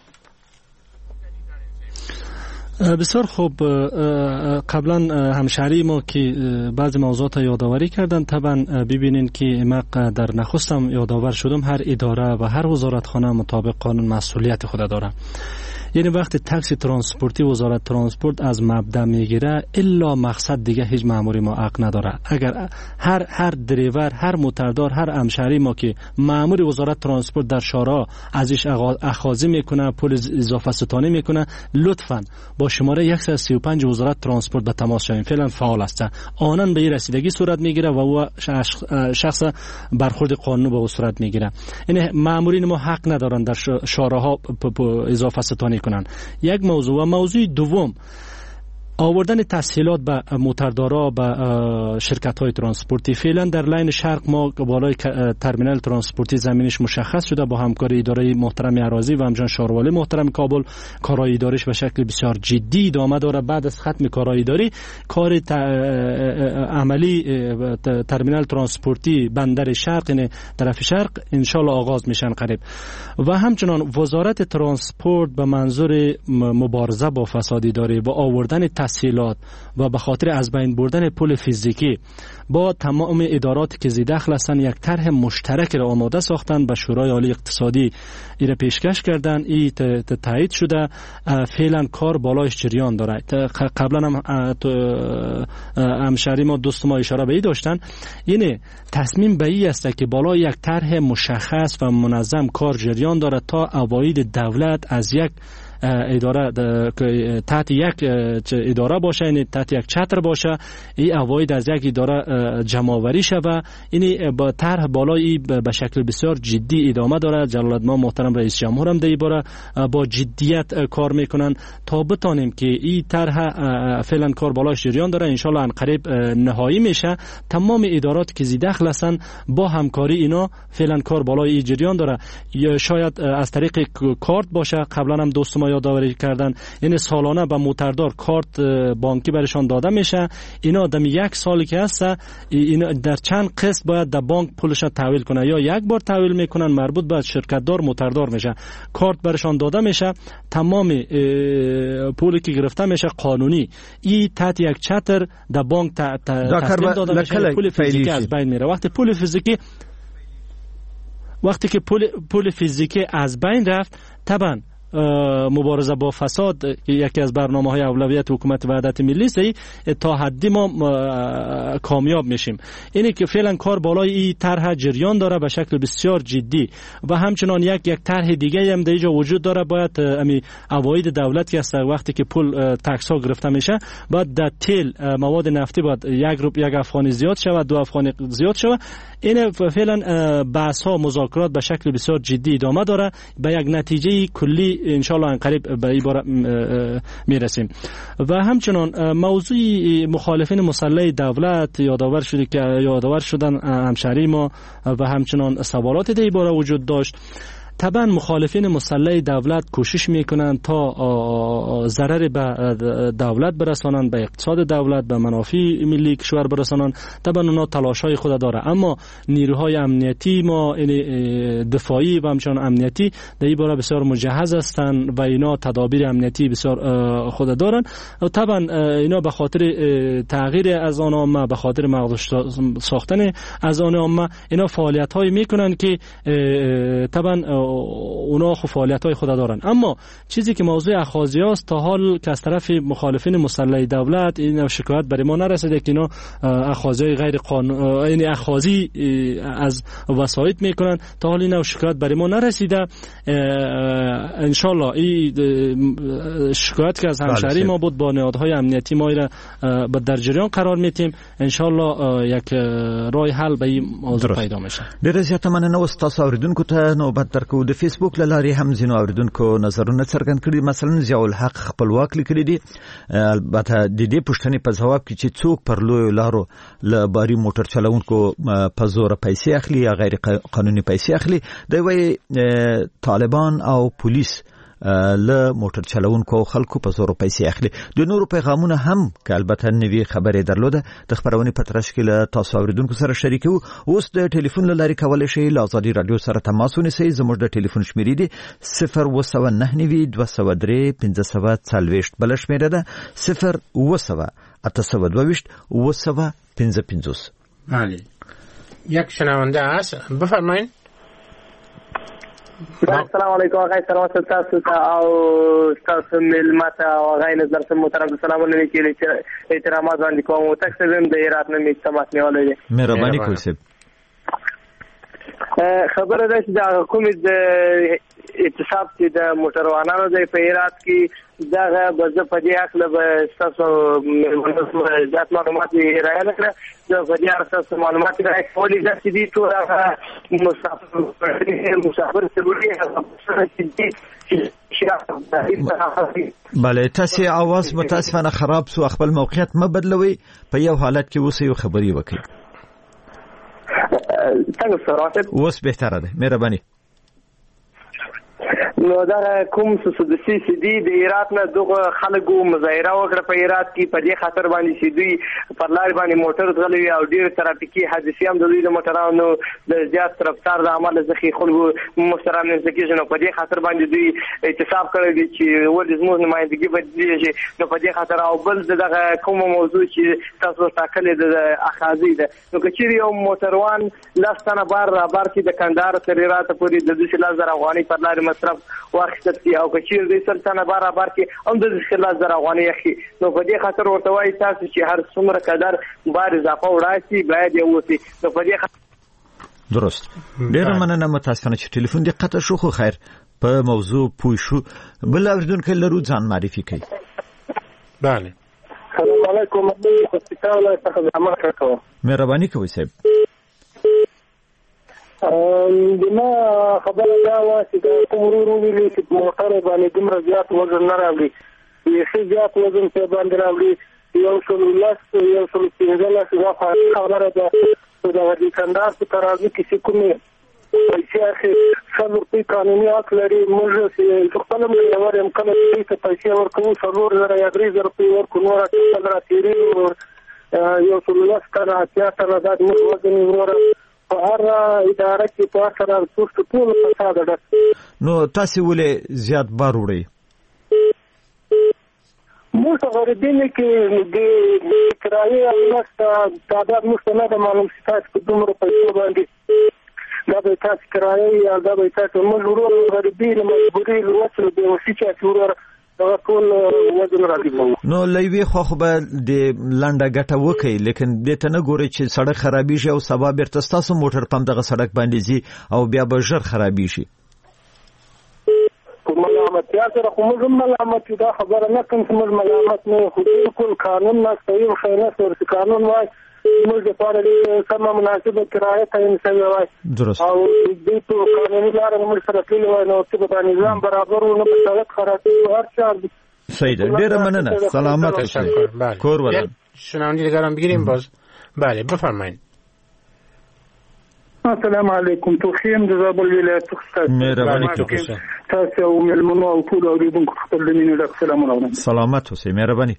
بسیار خوب. قبلا همشهری ما که بعضی موضوعات یادآوری کردن طبعا ببینین که ما در نخستم یادآور شدم هر اداره و هر وزارتخانه مطابق قانون مسئولیت خود داره. یعنی وقتی تاکسی ترانسپورتی وزارت ترانسپورت از مبدا میگیره الا مقصد دیگه هیچ ماموری ما حق نداره. اگر هر دریور هر موتردار هر همشهری ما که مامور وزارت ترانسپورت در شارع ازش اخاذی میکنه پول اضافه ستانی میکنه لطفاً با شماره 135 وزارت ترانسپورت به تماس شوین. فعلا فعال است. آنن به این رسیدگی صورت میگیره و او شخص برخورد قانونی به صورت میگیره. یعنی مامورین ما حق ندارن در شارع‌ها اضافه ستانی کنن. یک موضوع دوم آوردن تسهیلات به موتردارا به شرکت‌های ترانسپورتی. فعلا در لاین شرق ما بالای ترمینال ترانسپورتی زمینش مشخص شده با همکاری اداره محترم اراضی و همچنین شاروالی محترم کابل کارهای اداریش به شکل بسیار جدی ادامه داره. بعد از ختم کارهای اداری کار عملی ترمینال ترانسپورتی بندر شرق یعنی طرف شرق ان شاء الله آغاز میشن قریب. و همچنین وزارت ترانسپورت به منظور مبارزه با فساد اداری با آوردن تسهیلات و به خاطر از بین بردن پول فیزیکی با تمام ادارات که زی دخل هستند یک طرح مشترک را آماده ساختن، به شورای عالی اقتصادی این پیشکش کردن، این تایید شده. فعلا کار بالایش جریان داره. قبلا هم همشهری ما دوست ما اشاره به این داشتن، یعنی تصمیم به این است که بالای یک طرح مشخص و منظم کار جریان داره تا عواید دولت از یک اداره تحت یک اداره باشه، یعنی تحت یک چتر باشه، این عواید از یک اداره جمع‌آوری شوه. یعنی با طرح بالایی به شکل بسیار جدی ادامه داره. جلال‌المآب محترم رئیس جمهور هم در این باره با جدیت کار میکنن تا بتانیم که این طرح فعلا کار بالاش جریان داره، ان شاء الله قریب نهایی میشه. تمام ادارات که زی دخل هستن با همکاری اینا فعلا کار بالای جریان داره. شاید از طریق کارت باشه، قبلا هم دوست ما یادآوری کردن، یعنی سالانه به موتردار کارت بانکی برشان داده میشه. اینا دم یک سالی که هست اینا در چند قسط باید در بانک پولش تحویل کنه، یا یک بار تحویل میکنن مربوط به شرکت دار موتردار میشه، کارت برشان داده میشه، تمام پولی که گرفته میشه قانونی این تحت یک چتر در بانک تحویل داده میشه. پول فیزیکی از بین میره. وقتی که پول فیزیکی از بین رفت، طبعا مبارزه با فساد یکی از برنامه‌های اولویت حکومت وحدت ملی است، تا حدی ما کامیاب میشیم. اینه که فعلا کار بالای این طرح جریان داره به شکل بسیار جدی و همچنان یک طرح دیگه هم در اینجا وجود داره. باید امی عواید دولت که است وقتی که پول تکس ها گرفته میشه، باید در تیل مواد نفتی باید یک افغانی زیاد شود، 2 افغانی زیاد شود. این فعلا بحث ها مذاکرات به شکل بسیار جدی ادامه داره، به یک نتیجه کلی ان شاء الله قریب به این باره میرسیم. و همچنان موضوع مخالفین مسلح دولت یادآور شدن همشهری ما و همچنان سوالات در این باره وجود داشت. طبعا مخالفین مسلح دولت کوشش میکنن تا ضرر به دولت برسانن، به اقتصاد دولت، به منافع ملی کشور برسانن. طبعا اونا تلاش‌های خود داره، اما نیروهای امنیتی ما، دفاعی و همچنان امنیتی در این باره بسیار مجهز هستند و اینا تدابیر امنیتی بسیار خود دارن. و طبعا اینا به خاطر تغییر از آن عامه، به خاطر مغزش ساختن از آن عامه، اینا فعالیت‌هایی میکنن که طبعا اونا فعالیت‌های خود دارن. اما چیزی که موضوع اخاذی است، تا حال که از طرف مخالفین مسلح دولت این شکایت برای ما نرسیده که اینا اخاذی غیر قانونی، یعنی اخاذی از وسایط میکنن. تا حال این شکایت برای ما نرسیده. ان شاء الله این شکایت که از همشهری ما بود با نهادهای امنیتی ما را در جریان قرار میتیم. ان شاء الله یک راه حل به این موضوع پیدا میشه. ډیر زیاته مننه تاسو اوریدونکو ته نوبت درکو. د فیسبوک لاري هم ځینو اوریدونکو نظرونه څرګند کړي. مثلا ضیاء الحق خپلواک لیکلي دي، البته د دې پوښتنې په جواب کې چې څوک پر لوی لارو ل باري موټر چلوونکو په زور پیسې اخلي یا غیر قانوني پیسې اخلي، دوی وايي طالبان او پولیس له موټر چلوونکو او خلکو په زور پیسې اخلي. د نورو پیغامونه هم که البته نوی خبرې درلوده د خبرونې په ترڅ کې له تاسو اوریدونکو سره شریکو. اوس د ټلیفون له لارې کولای شئ له آزادي رادیو سره تماس ونیسئ. زموږ د ټلیفون شمیرې دي 029 203 1540 بل شمیره ده 0 822 بله. یک شنونده است، بفرمایید. السلام علیکم آقای سلامت تاسو او تاسو ملمت آقای نظر محترم سلامونه لیکلي چې احترامات باندې کوم. تکسبم د هرات نه می تماس نیولې. مهرباني کوئ. خبره ده چې د حکومت د اتصاب چې د موټروانانو د په هرات کې دغه بزه په دې اصل به تاسو ذات معلومات راځي نه د فدیار تاسو معلومات راځي پولیس د دې ټول مسافر سروي بله. تاسو आवाज متاسفانه خراب سو، خپل موقعیت ما بدلوي، په یو حالت کې اوسئ او خبري وکړئ. څنګه سره اوس بهتره ده، مهرباني. نو دا کوم سدسي سدي د هرات نه دغه خلکو مظاهره وکړه په هرات کې په دې خاطر باندې چې دوی پر لار باندې موټر غلوي او ډېر ترافیکي حادثې هم د دوی د موټرانو د زیات رفتار د عمل ځخې خلکو محترم نزدیکی نو په دې خاطر باندې دوی اعتصاب کړی دی چې ولې زموږ نمائندګي بدلیږي نو په دې خاطر او بل دغه کوم موضوع چې تاسو ټاکلې د اخاذي ده نو کچېر یو موټروان لاستانه بار کې د کندهار تر هرات پورې د 2000 افغاني پر لار مصرف واخیستل کی او کچیر دې سلطنه بار کې هم د 2000 افغاني اخی نو په دې خاطر ورته وایي تاسو چې هر څومره قدر بار اضافه وړاندې باید یو وسی نو په دې درست ډیر مننه متاسفانه چې ټلیفون دې قطع شو خو خیر په موضوع پوه شو بل اوریدونکو لرو ځان معرفي کړئ بله السلام علیکم هسپتال څخه زحمت راکوم مهرباني کوئ صاحب دما خبره دا و چې د کومرو ویلي چې موټر باندې دومره زیات وزن نه راوړي یې زیات وزن په باندې راوړي یو څل 15 دا خبره ده چې د کندهار په ترازو کې کومې پیسې اخی څلور په قانوني حق لري موږ چې خپل مليور هم کله چې پیسې ورکوو څلور زره یا 3000 روپۍ ورکوو نور څه تیری یو څل لاس کړه چې تر دا موږ وزن ورور هر اداره کې په سره څه ټول فساد ده نو تاسو ولې زیات بار وړي موږ غریبین کې د کرایه لاسته تعداد مستند معلوم ستاسو په دومره پیسې باندې دا به تاسو کرایه یا دا به تاسو موږ غریبین مجبوري وڅ د وسیچا ټور دا ټول وزن راځي نو لوي خو به د لنډه ګټه وکي لیکن د ته نه ګوري چې سړک خرابي شي او سبب بیرته تاسو موټر پم دغه سړک باندې زی او بیا به ژر خرابي شي ملامت یا سره کوم ملامت دا خبره نه کوم چې ملامت نه خو ټول قانون نه صحیح خیانت ور قانون وای موږ د پاره سم مناسبه کرایه تعین شوی وای درست او د ټول قانوني لار موږ سره کلی وای نو چې په نظام برابر ونه په سړک خرابي هر څه صحیح ده ډیر مننه سلامت اوسئ کور ولر شنوندگان بگیریم باز بله بفرمایید السلام علیکم توخیم د زابل ولایت څخه مهرباني تاسو او ملمنو او ټول اوریدونکو خپل دمینه د سلامونه سلامت اوسئ مهرباني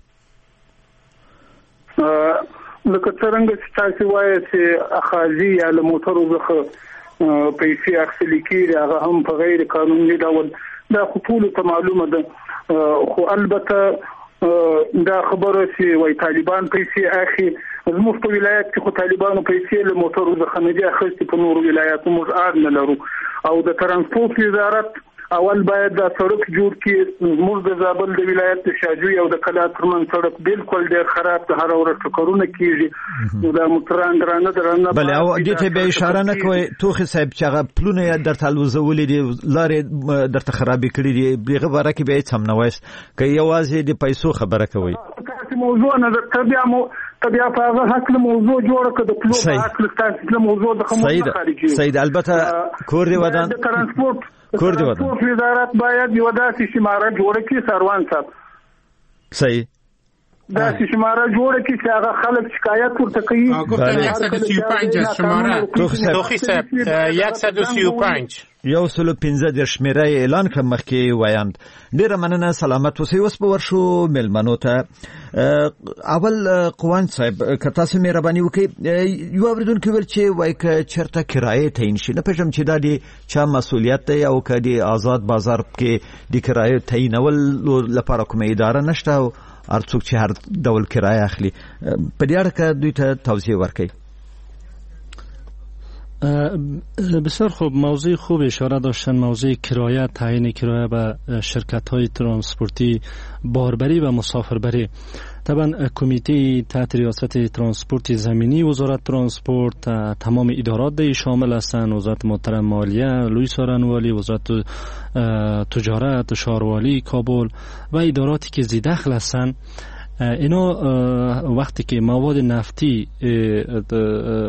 لکه څنګه چې تاسو وایي چې اخاذي یا له موټرو څخه پیسې اخلي کیږي هغه هم په غیر قانوني ډول دا خپل ته معلومه ده خو البته دا خبره چې وای طالبان پیسې اخلي زموږ په ولایت کې خو طالبانو پیسې له موټرو څخه نه دي اخیستي په نورو ولایتونو موږ نه لرو او د ترانسپورت وزارت اول باید دا سړک جوړ کړي موږ د زابل د ولایت د شاجوی او د کلا ترمن سړک بالکل ډیر خراب ته هر ورځ ټکرونه کیږي نو دا موټران درانه بل او دې ته به اشاره نه کوي توخي صاحب چې هغه پلونه درته الوزولې دي لارې درته خرابې کړې دي بیغه باره کې به هیڅ هم نه وایس که یوازې د پیسو خبره کوي تاسو موضوع نه طبيعه په هغه حق موضوع جوړ کړه د پلو حق تاسو موضوع د خمو خارجي سید البته کور دی ودان ترانسپورت کور دی ودان وزارت باید یو داسې شماره جوړ کړي سروان صاحب صحیح داسې شماره جوړ کړي چې هغه خلک شکایت ورته کوي 135 شماره توخی صاحب 135 یو سلو 15 شمیره اعلان کړ مخکې وایاند ډیره مننه سلامت اوسئ اوس په ورشو ملمنو ته اول قوان صاحب که تاسو مهرباني وکړئ یو اوریدونکو ول چې وای ک چرته کرایه تعین شي نه پېژم چې دا دی چا مسولیت دی او ک دی آزاد بازار کې د کرایه تعینول لپاره کومه اداره نشته او ارڅوک چې هر ډول کرایه اخلي په دې اړه کې دوی ته توضیح ورکړئ بسیار خوب موضوع خوب اشاره داشتن موضوع کرایه تعیین کرایه به شرکت های ترانسپورتی باربری و مسافربری طبعا کمیته تحت ریاست ترانسپورت زمینی وزارت ترانسپورت تمام ادارات دی شامل هستند وزارت محترم مالیه لوی سارنوالی وزارت تجارت شهروالی کابل و اداراتی که زی دخل هستند اینا وقتی که مواد نفتی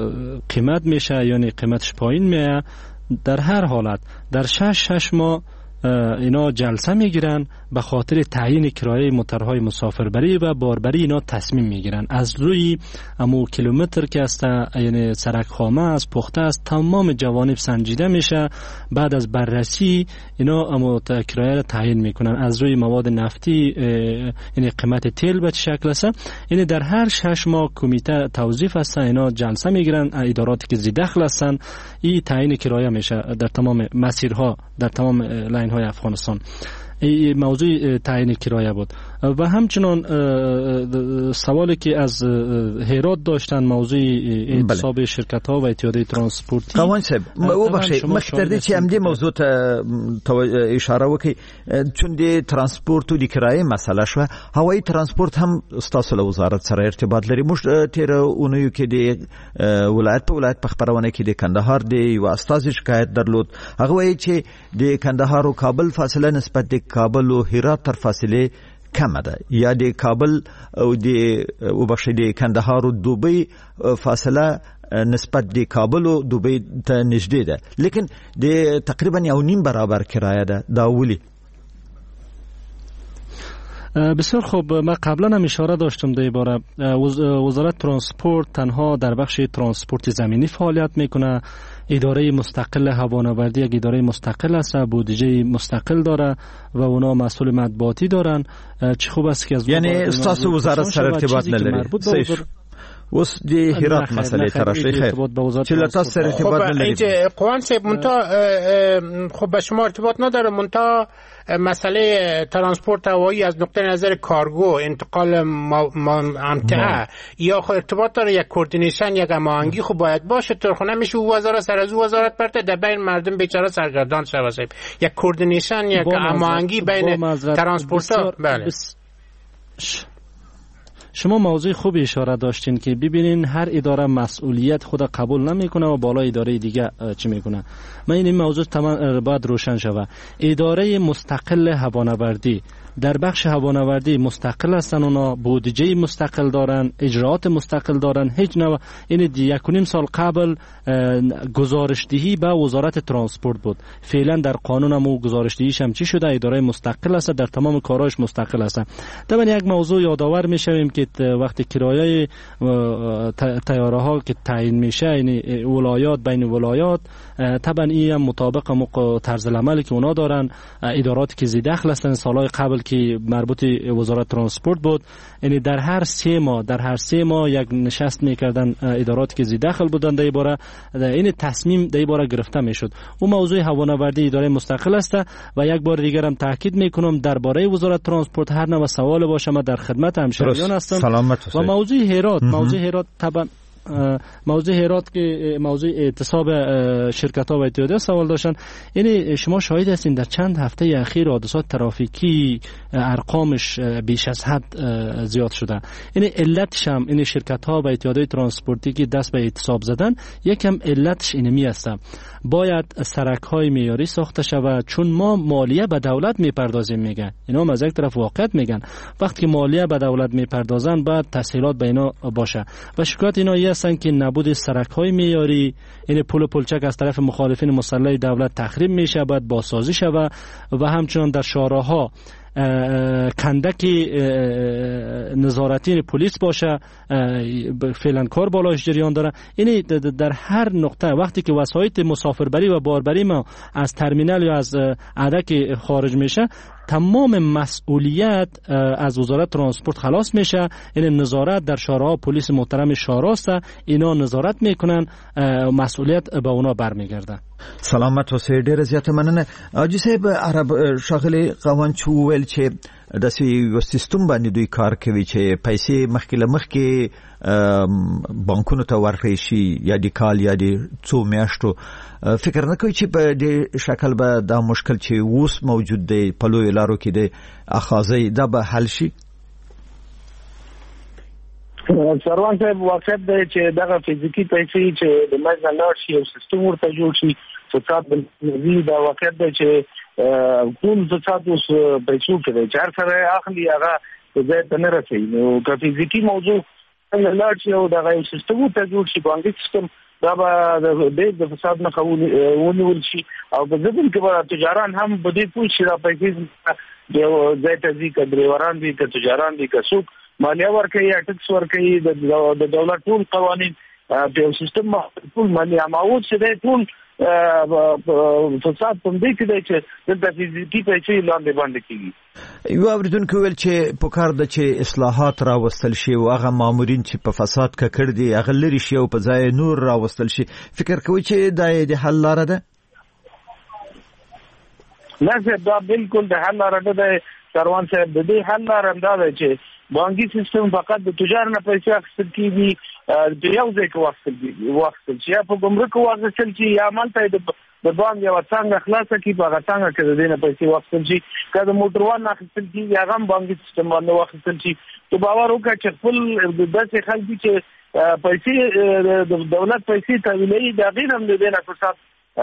قیمت میشه یعنی قیمتش پایین میه در هر حالت در 6 ماه اینا جلسه میگیرن به خاطر تعیین کرایه موترهای مسافربری و باربری. اینا تصمیم میگیرن از روی امو کیلومتر که است، یعنی سرک خامه است، پخته است، تمام جوانب سنجیده میشه. بعد از بررسی اینا امو کرایه را تعیین میکنن. از روی مواد نفتی، یعنی قیمت تیل به چه شکل است، یعنی در هر 6 ماه کمیته توظیف هستن، اینا جلسه میگیرن، اداراتی که زیدخل هستن، این تعیین کرایه میشه در تمام مسیرها، در تمام لاین های افغانستان. این موضوع تعیین کرایه بود. و همچنان سوالی که از هرات داشتن موضوع اعتصاب شرکت ها و اتحادیه ترانسپورتی. قوان صاحب ببخشید مختردی چې هم دې موضوع ته اشاره وکړي، چون د ترانسپورت او د کرایې مسله شو. هوایي ترانسپورت هم ستاسو له وزارت سره ارتباط لري. موږ تیر اونیو کې د ولایت په ولایت په خبرونه کې د کندهار د یو استازي شکایت درلود. هغه وایي چې د کندهار او کابل فاصله نسبت د کابل او هرات تر فاصله کم ده، یا د کابل او د کندهار او دوبۍ فاصله نسبت د کابل او دوبۍ ته نږدې ده، لیکن د تقریبا 1.5 برابر کرایه ده. دا ولی؟ بسیار خوب. من قبلا هم اشاره داشتم در باره. وزارت ترانسپورت تنها در بخش ترانسپورت زمینی فعالیت میکنه. اداره مستقل هوانوردی یک اداره مستقل است، بودجه مستقل داره و اونا مسئول مطبوعاتی دارن. چه خوب است که از یعنی استاس وزارت سره ارتباط نداره. اوس د هرات مسئله تراشی خیر چې لتا سره ارتباط نداره. اینجا قوان صاحب منتها خب به شما ارتباط نداره، منتها مسئله ترانسپورت هوایی از نقطه نظر کارگو، انتقال منطقه یا خب ارتباط داره. یک کوردینیشن، یک هماهنگی خب باید باشه. طور نمیشه او وزارت سر از او وزارت برده در بین مردم بیچاره سرگردان شوه. صاحب یک کوردینیشن، یک هماهنگی بین ترانسپورت ها. بله شما موضوع خوب اشاره داشتین که ببینین هر اداره مسئولیت خود قبول نمیکنه و بالا اداره دیگه چی میکنه. من این موضوع تمام باید روشن شوه. اداره مستقل هوانوردی در بخش هوانوردی مستقل هستن، اونا بودجه مستقل دارن، اجراعات مستقل دارن. هیچ نوع این 1.5 سال قبل گزارشدهی به وزارت ترانسپورت بود. فعلا در قانون هم گزارشدهیش هم چی شده؟ اداره مستقل است، در تمام کاراش مستقل است. طبعا یک موضوع یادآور میشویم که وقتی کرایه طیاره ها که تعیین میشه، یعنی ولایات بین ولایات، طبعا این هم مطابق طرز العملی که اونا دارن، ادارات که زیدخل هستن سالهای قبل که مربوط وزارت ترانسپورت بود، یعنی در هر 3 ماه یک نشست میکردن ادارات که زیدخل بودن در باره، این تصمیم در باره گرفته میشد. اون موضوع هوانوردی اداره مستقل است و یک بار دیگر هم تاکید میکنم درباره وزارت ترانسپورت هر نوع سوال باشه ما در خدمت همشهریان هستم. و موضوع هرات طبعا موضوع هرات که موضوع اعتصاب شرکت ها و اتحادیه سوال داشتن، یعنی شما شاهد هستین در چند هفته اخیر حادثات ترافیکی ارقامش بیش از حد زیاد شده. یعنی علتش هم این شرکت ها و اتحادیه ترانسپورتی که دست به اعتصاب زدن، یکم علتش اینمی است. باید سرک های معیاری ساخته شود، چون ما مالیه به دولت میپردازیم میگن. اینا از یک طرف واقعیت میگن، وقتی که مالیه به دولت میپردازن باید تسهیلات به اینا باشه. و شکایت اینا هستن که نبود سرک های معیاری، این پل پلچک از طرف مخالفین مسلح دولت تخریب میشه، باید بازسازی شود. و همچنان در شاهراها کندک نظارتی پلیس باشه، فعلا کار بالاش جریان داره. این در هر نقطه وقتی که وسایط مسافربری و باربری ما از ترمینال یا از عدک خارج میشه، تمام مسئولیت از وزارت ترانسپورت خلاص میشه. این نظارت در شهرها پلیس محترم شهراست، اینا نظارت میکنن، مسئولیت به اونا برمیگرده. سلامت اوسئ. ډېر زیاته مننه. حاجی صاحب، عرب شاغلی قوانچ ویل چې داسې یو سیستم باندې دوی کار کوي چې پیسې مخکې له مخکې بانکونو ته ورکړی شي، یا د کال یا د 2 میاشتو. فکر نه کوي چې په دې شکل به دا مشکل چې اوس موجود دی په لویو لارو کې د اخاذې دا به حل شي؟ سروان صاحب، واقعیت دی چې دغه فزیکي پیسې چې د منځه لاړ شي او سیستم ورته جوړ شي، فساد بنوي. دا واقعیت دی چې ټول فساد اوس پیسو کې دی چې هر سره اخلي هغه ځای ته نه رسوي. نو که فزیکي موضوع لاړ شي او دغه سیستم ورته جوړ شي، بانکي سیستم دا به د فساد نه ونیول شي او په ځین کې به تجاران هم په دې پوه شي را پیسې د ځای ته ځي که ډریوران دي که تجاران دي که څوک مالیه ورکوي یا ټکس ورکوي د دولت ټول قوانین په سیستم ټول مالیه معود شي دی ټول فساد په دې کې دی چې د فزیکي پیسې لاندې باندې کیږي یو اوریدونکو ویل چې په کار د چې اصلاحات راوستل شي او هغه مامورین چې په فساد ککړ دي هغه لري شي او په ځای نور راوستل شي فکر کوي چې دا د حل لاره ده نه دا بالکل د حل لاره ده کاروان صاحب د دې حل لاره دا ده چې بانکي سیستم فقط د تجار نه پیسې اخیستل کیږي د یو ځای کې واخیستل شي یا په ګمرک واخیستل شي یا مالته د بانک یو څنګه خلاصه کی په څنګه کې د دې نه پیسې واخیستل شي که د موټروان اخیستل کیږي هغه هم بانکي سیستم باندې واخیستل شي ته باور وکړه چې خپل داسې خلک دي چې پیسې د دولت پیسې تحویلوي د هغې هم د دې نه فساد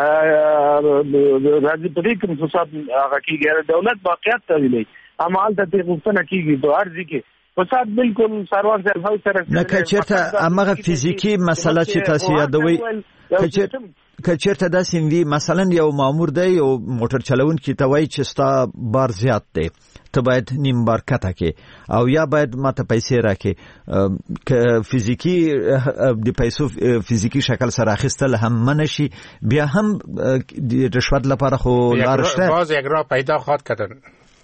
راځي په دې کې فساد هغه کېږي دولت باقیات تحویلوي اما هلته ترې غوښتنه کېږي په هر ځای کې فساد بالکل سروان صاحب سره نه که چېرته همغه فزیکي مسله چې تاسو یادوئ که چېرته داسې وي مثلا یو مامور دی یو موټر چلونکي ته وایي چې ستا بار زیات دی ته باید نیم بار کته کې او یا باید ماته پیسې راکې که فزیکي د پیسو فزیکي شکل سره اخیستل هم منع شي بیا هم د رشوت لپاره خو لار شته باز یک راه پیدا خواهد کردن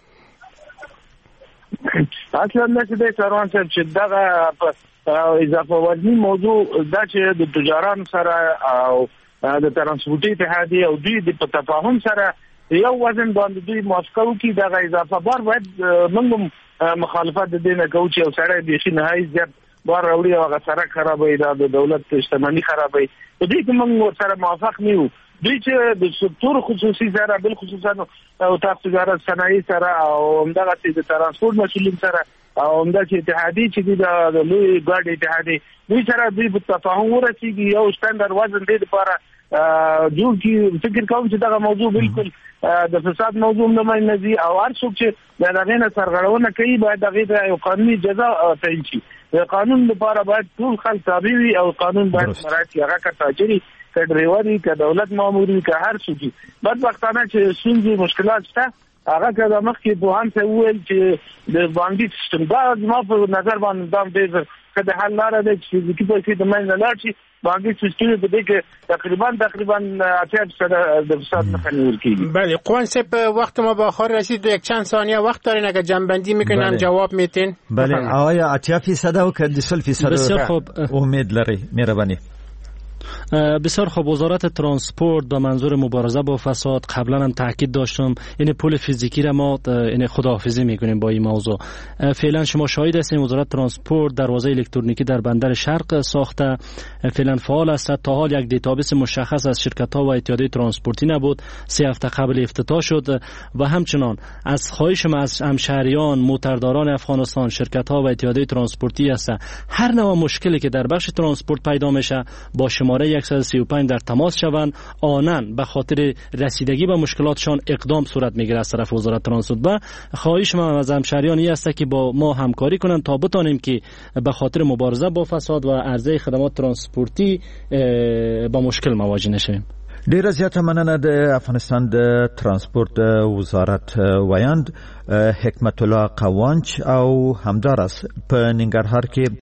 اصلا نشي د سروان صاحب چې دغه اضافه وزنی موضوع دا چې د تجاران سره او د ترانسپورتي اتحادیه او دوی د تفاهم سره یو وزن باندې دوی موافقه وکړي دغه اضافه بار باید موږ مخالفت د دې نه کوو چې یو سړی بیخي نهایي زیات بار راوړي او هغه سړک خرابوي دا د دولت شتمني خرابوي په دې کې موږ ورسره موافق نه یو دوی چې د سکتور خصوصي سره بل خصوصا او تاسو تجارت صنایع سره او همدغه د ترانسپورت مسؤلین سره او همدغه اتحادیه چې د لوی ګاډي اتحادیه دوی سره دوی په تفاهم ورسیږي یو سټانډرډ وزن دې لپاره جوړ کی فکر کوم چې دا موضوع بالکل د فساد موضوع نه مینځي او هر څوک چې دا غینه سرغړونه کوي باید دغه یو قانوني جزا تعین شي د قانون لپاره باید ټول خلک تابع وي او قانون باید مراعات شي هغه کتاجري که ډریوري که دولت ماموري که هر څوک بدبختانه چې ستونزې مشکلات شته هغه که د مخکې پوهان څه وویل چې د بانکي سیستم دا زما په نظر باندې دا ډېر که د حل لاره ده چې فزیکي پیسې د منځه لاړ شي بانکي سیستم په دې کې تقریبا 80% د فساد مخه نیول کېږي. بله قوان صاحب وقت ما به آخر رسید یک چند ثانیه وقت دارین اگر جنبندی میکنن جواب میتین. بله آیا 80% او که 20% بسیار خوب امید لري مهربانی. بسیار خوب وزارت ترانسپورت به منظور مبارزه با فساد قبلا هم تاکید داشتم این پول فیزیکی را ما این خداحافظی میکنیم با این موضوع. فعلا شما شاهد هستین وزارت ترانسپورت دروازه الکترونیکی در بندر شرق ساخته فعلا فعال است. تا حال یک دیتابیس مشخص از شرکت ها و اتحادیه ترانسپورتی نبود 3 هفته قبل افتتاح شد و همچنان از خواهش ما از همشهریان موترداران افغانستان شرکت ها و اتحادیه ترانسپورتی است هر نوع مشکلی که در بخش ترانسپورت پیدا میشه با شماره 135 در تماس شوند آنن به خاطر رسیدگی به مشکلاتشان اقدام صورت میگیره از طرف وزارت ترانسپورت. و خواهش ما از همشهریان است که با ما همکاری کنند تا بتانیم که به خاطر مبارزه با فساد و عرضه خدمات ترانسپورتی با مشکل مواجه نشویم. ډیره زیاته مننه د افغانستان د ترانسپورت وزارت ویاند حکمت الله قوانچ او همدارس په ننګرهار کې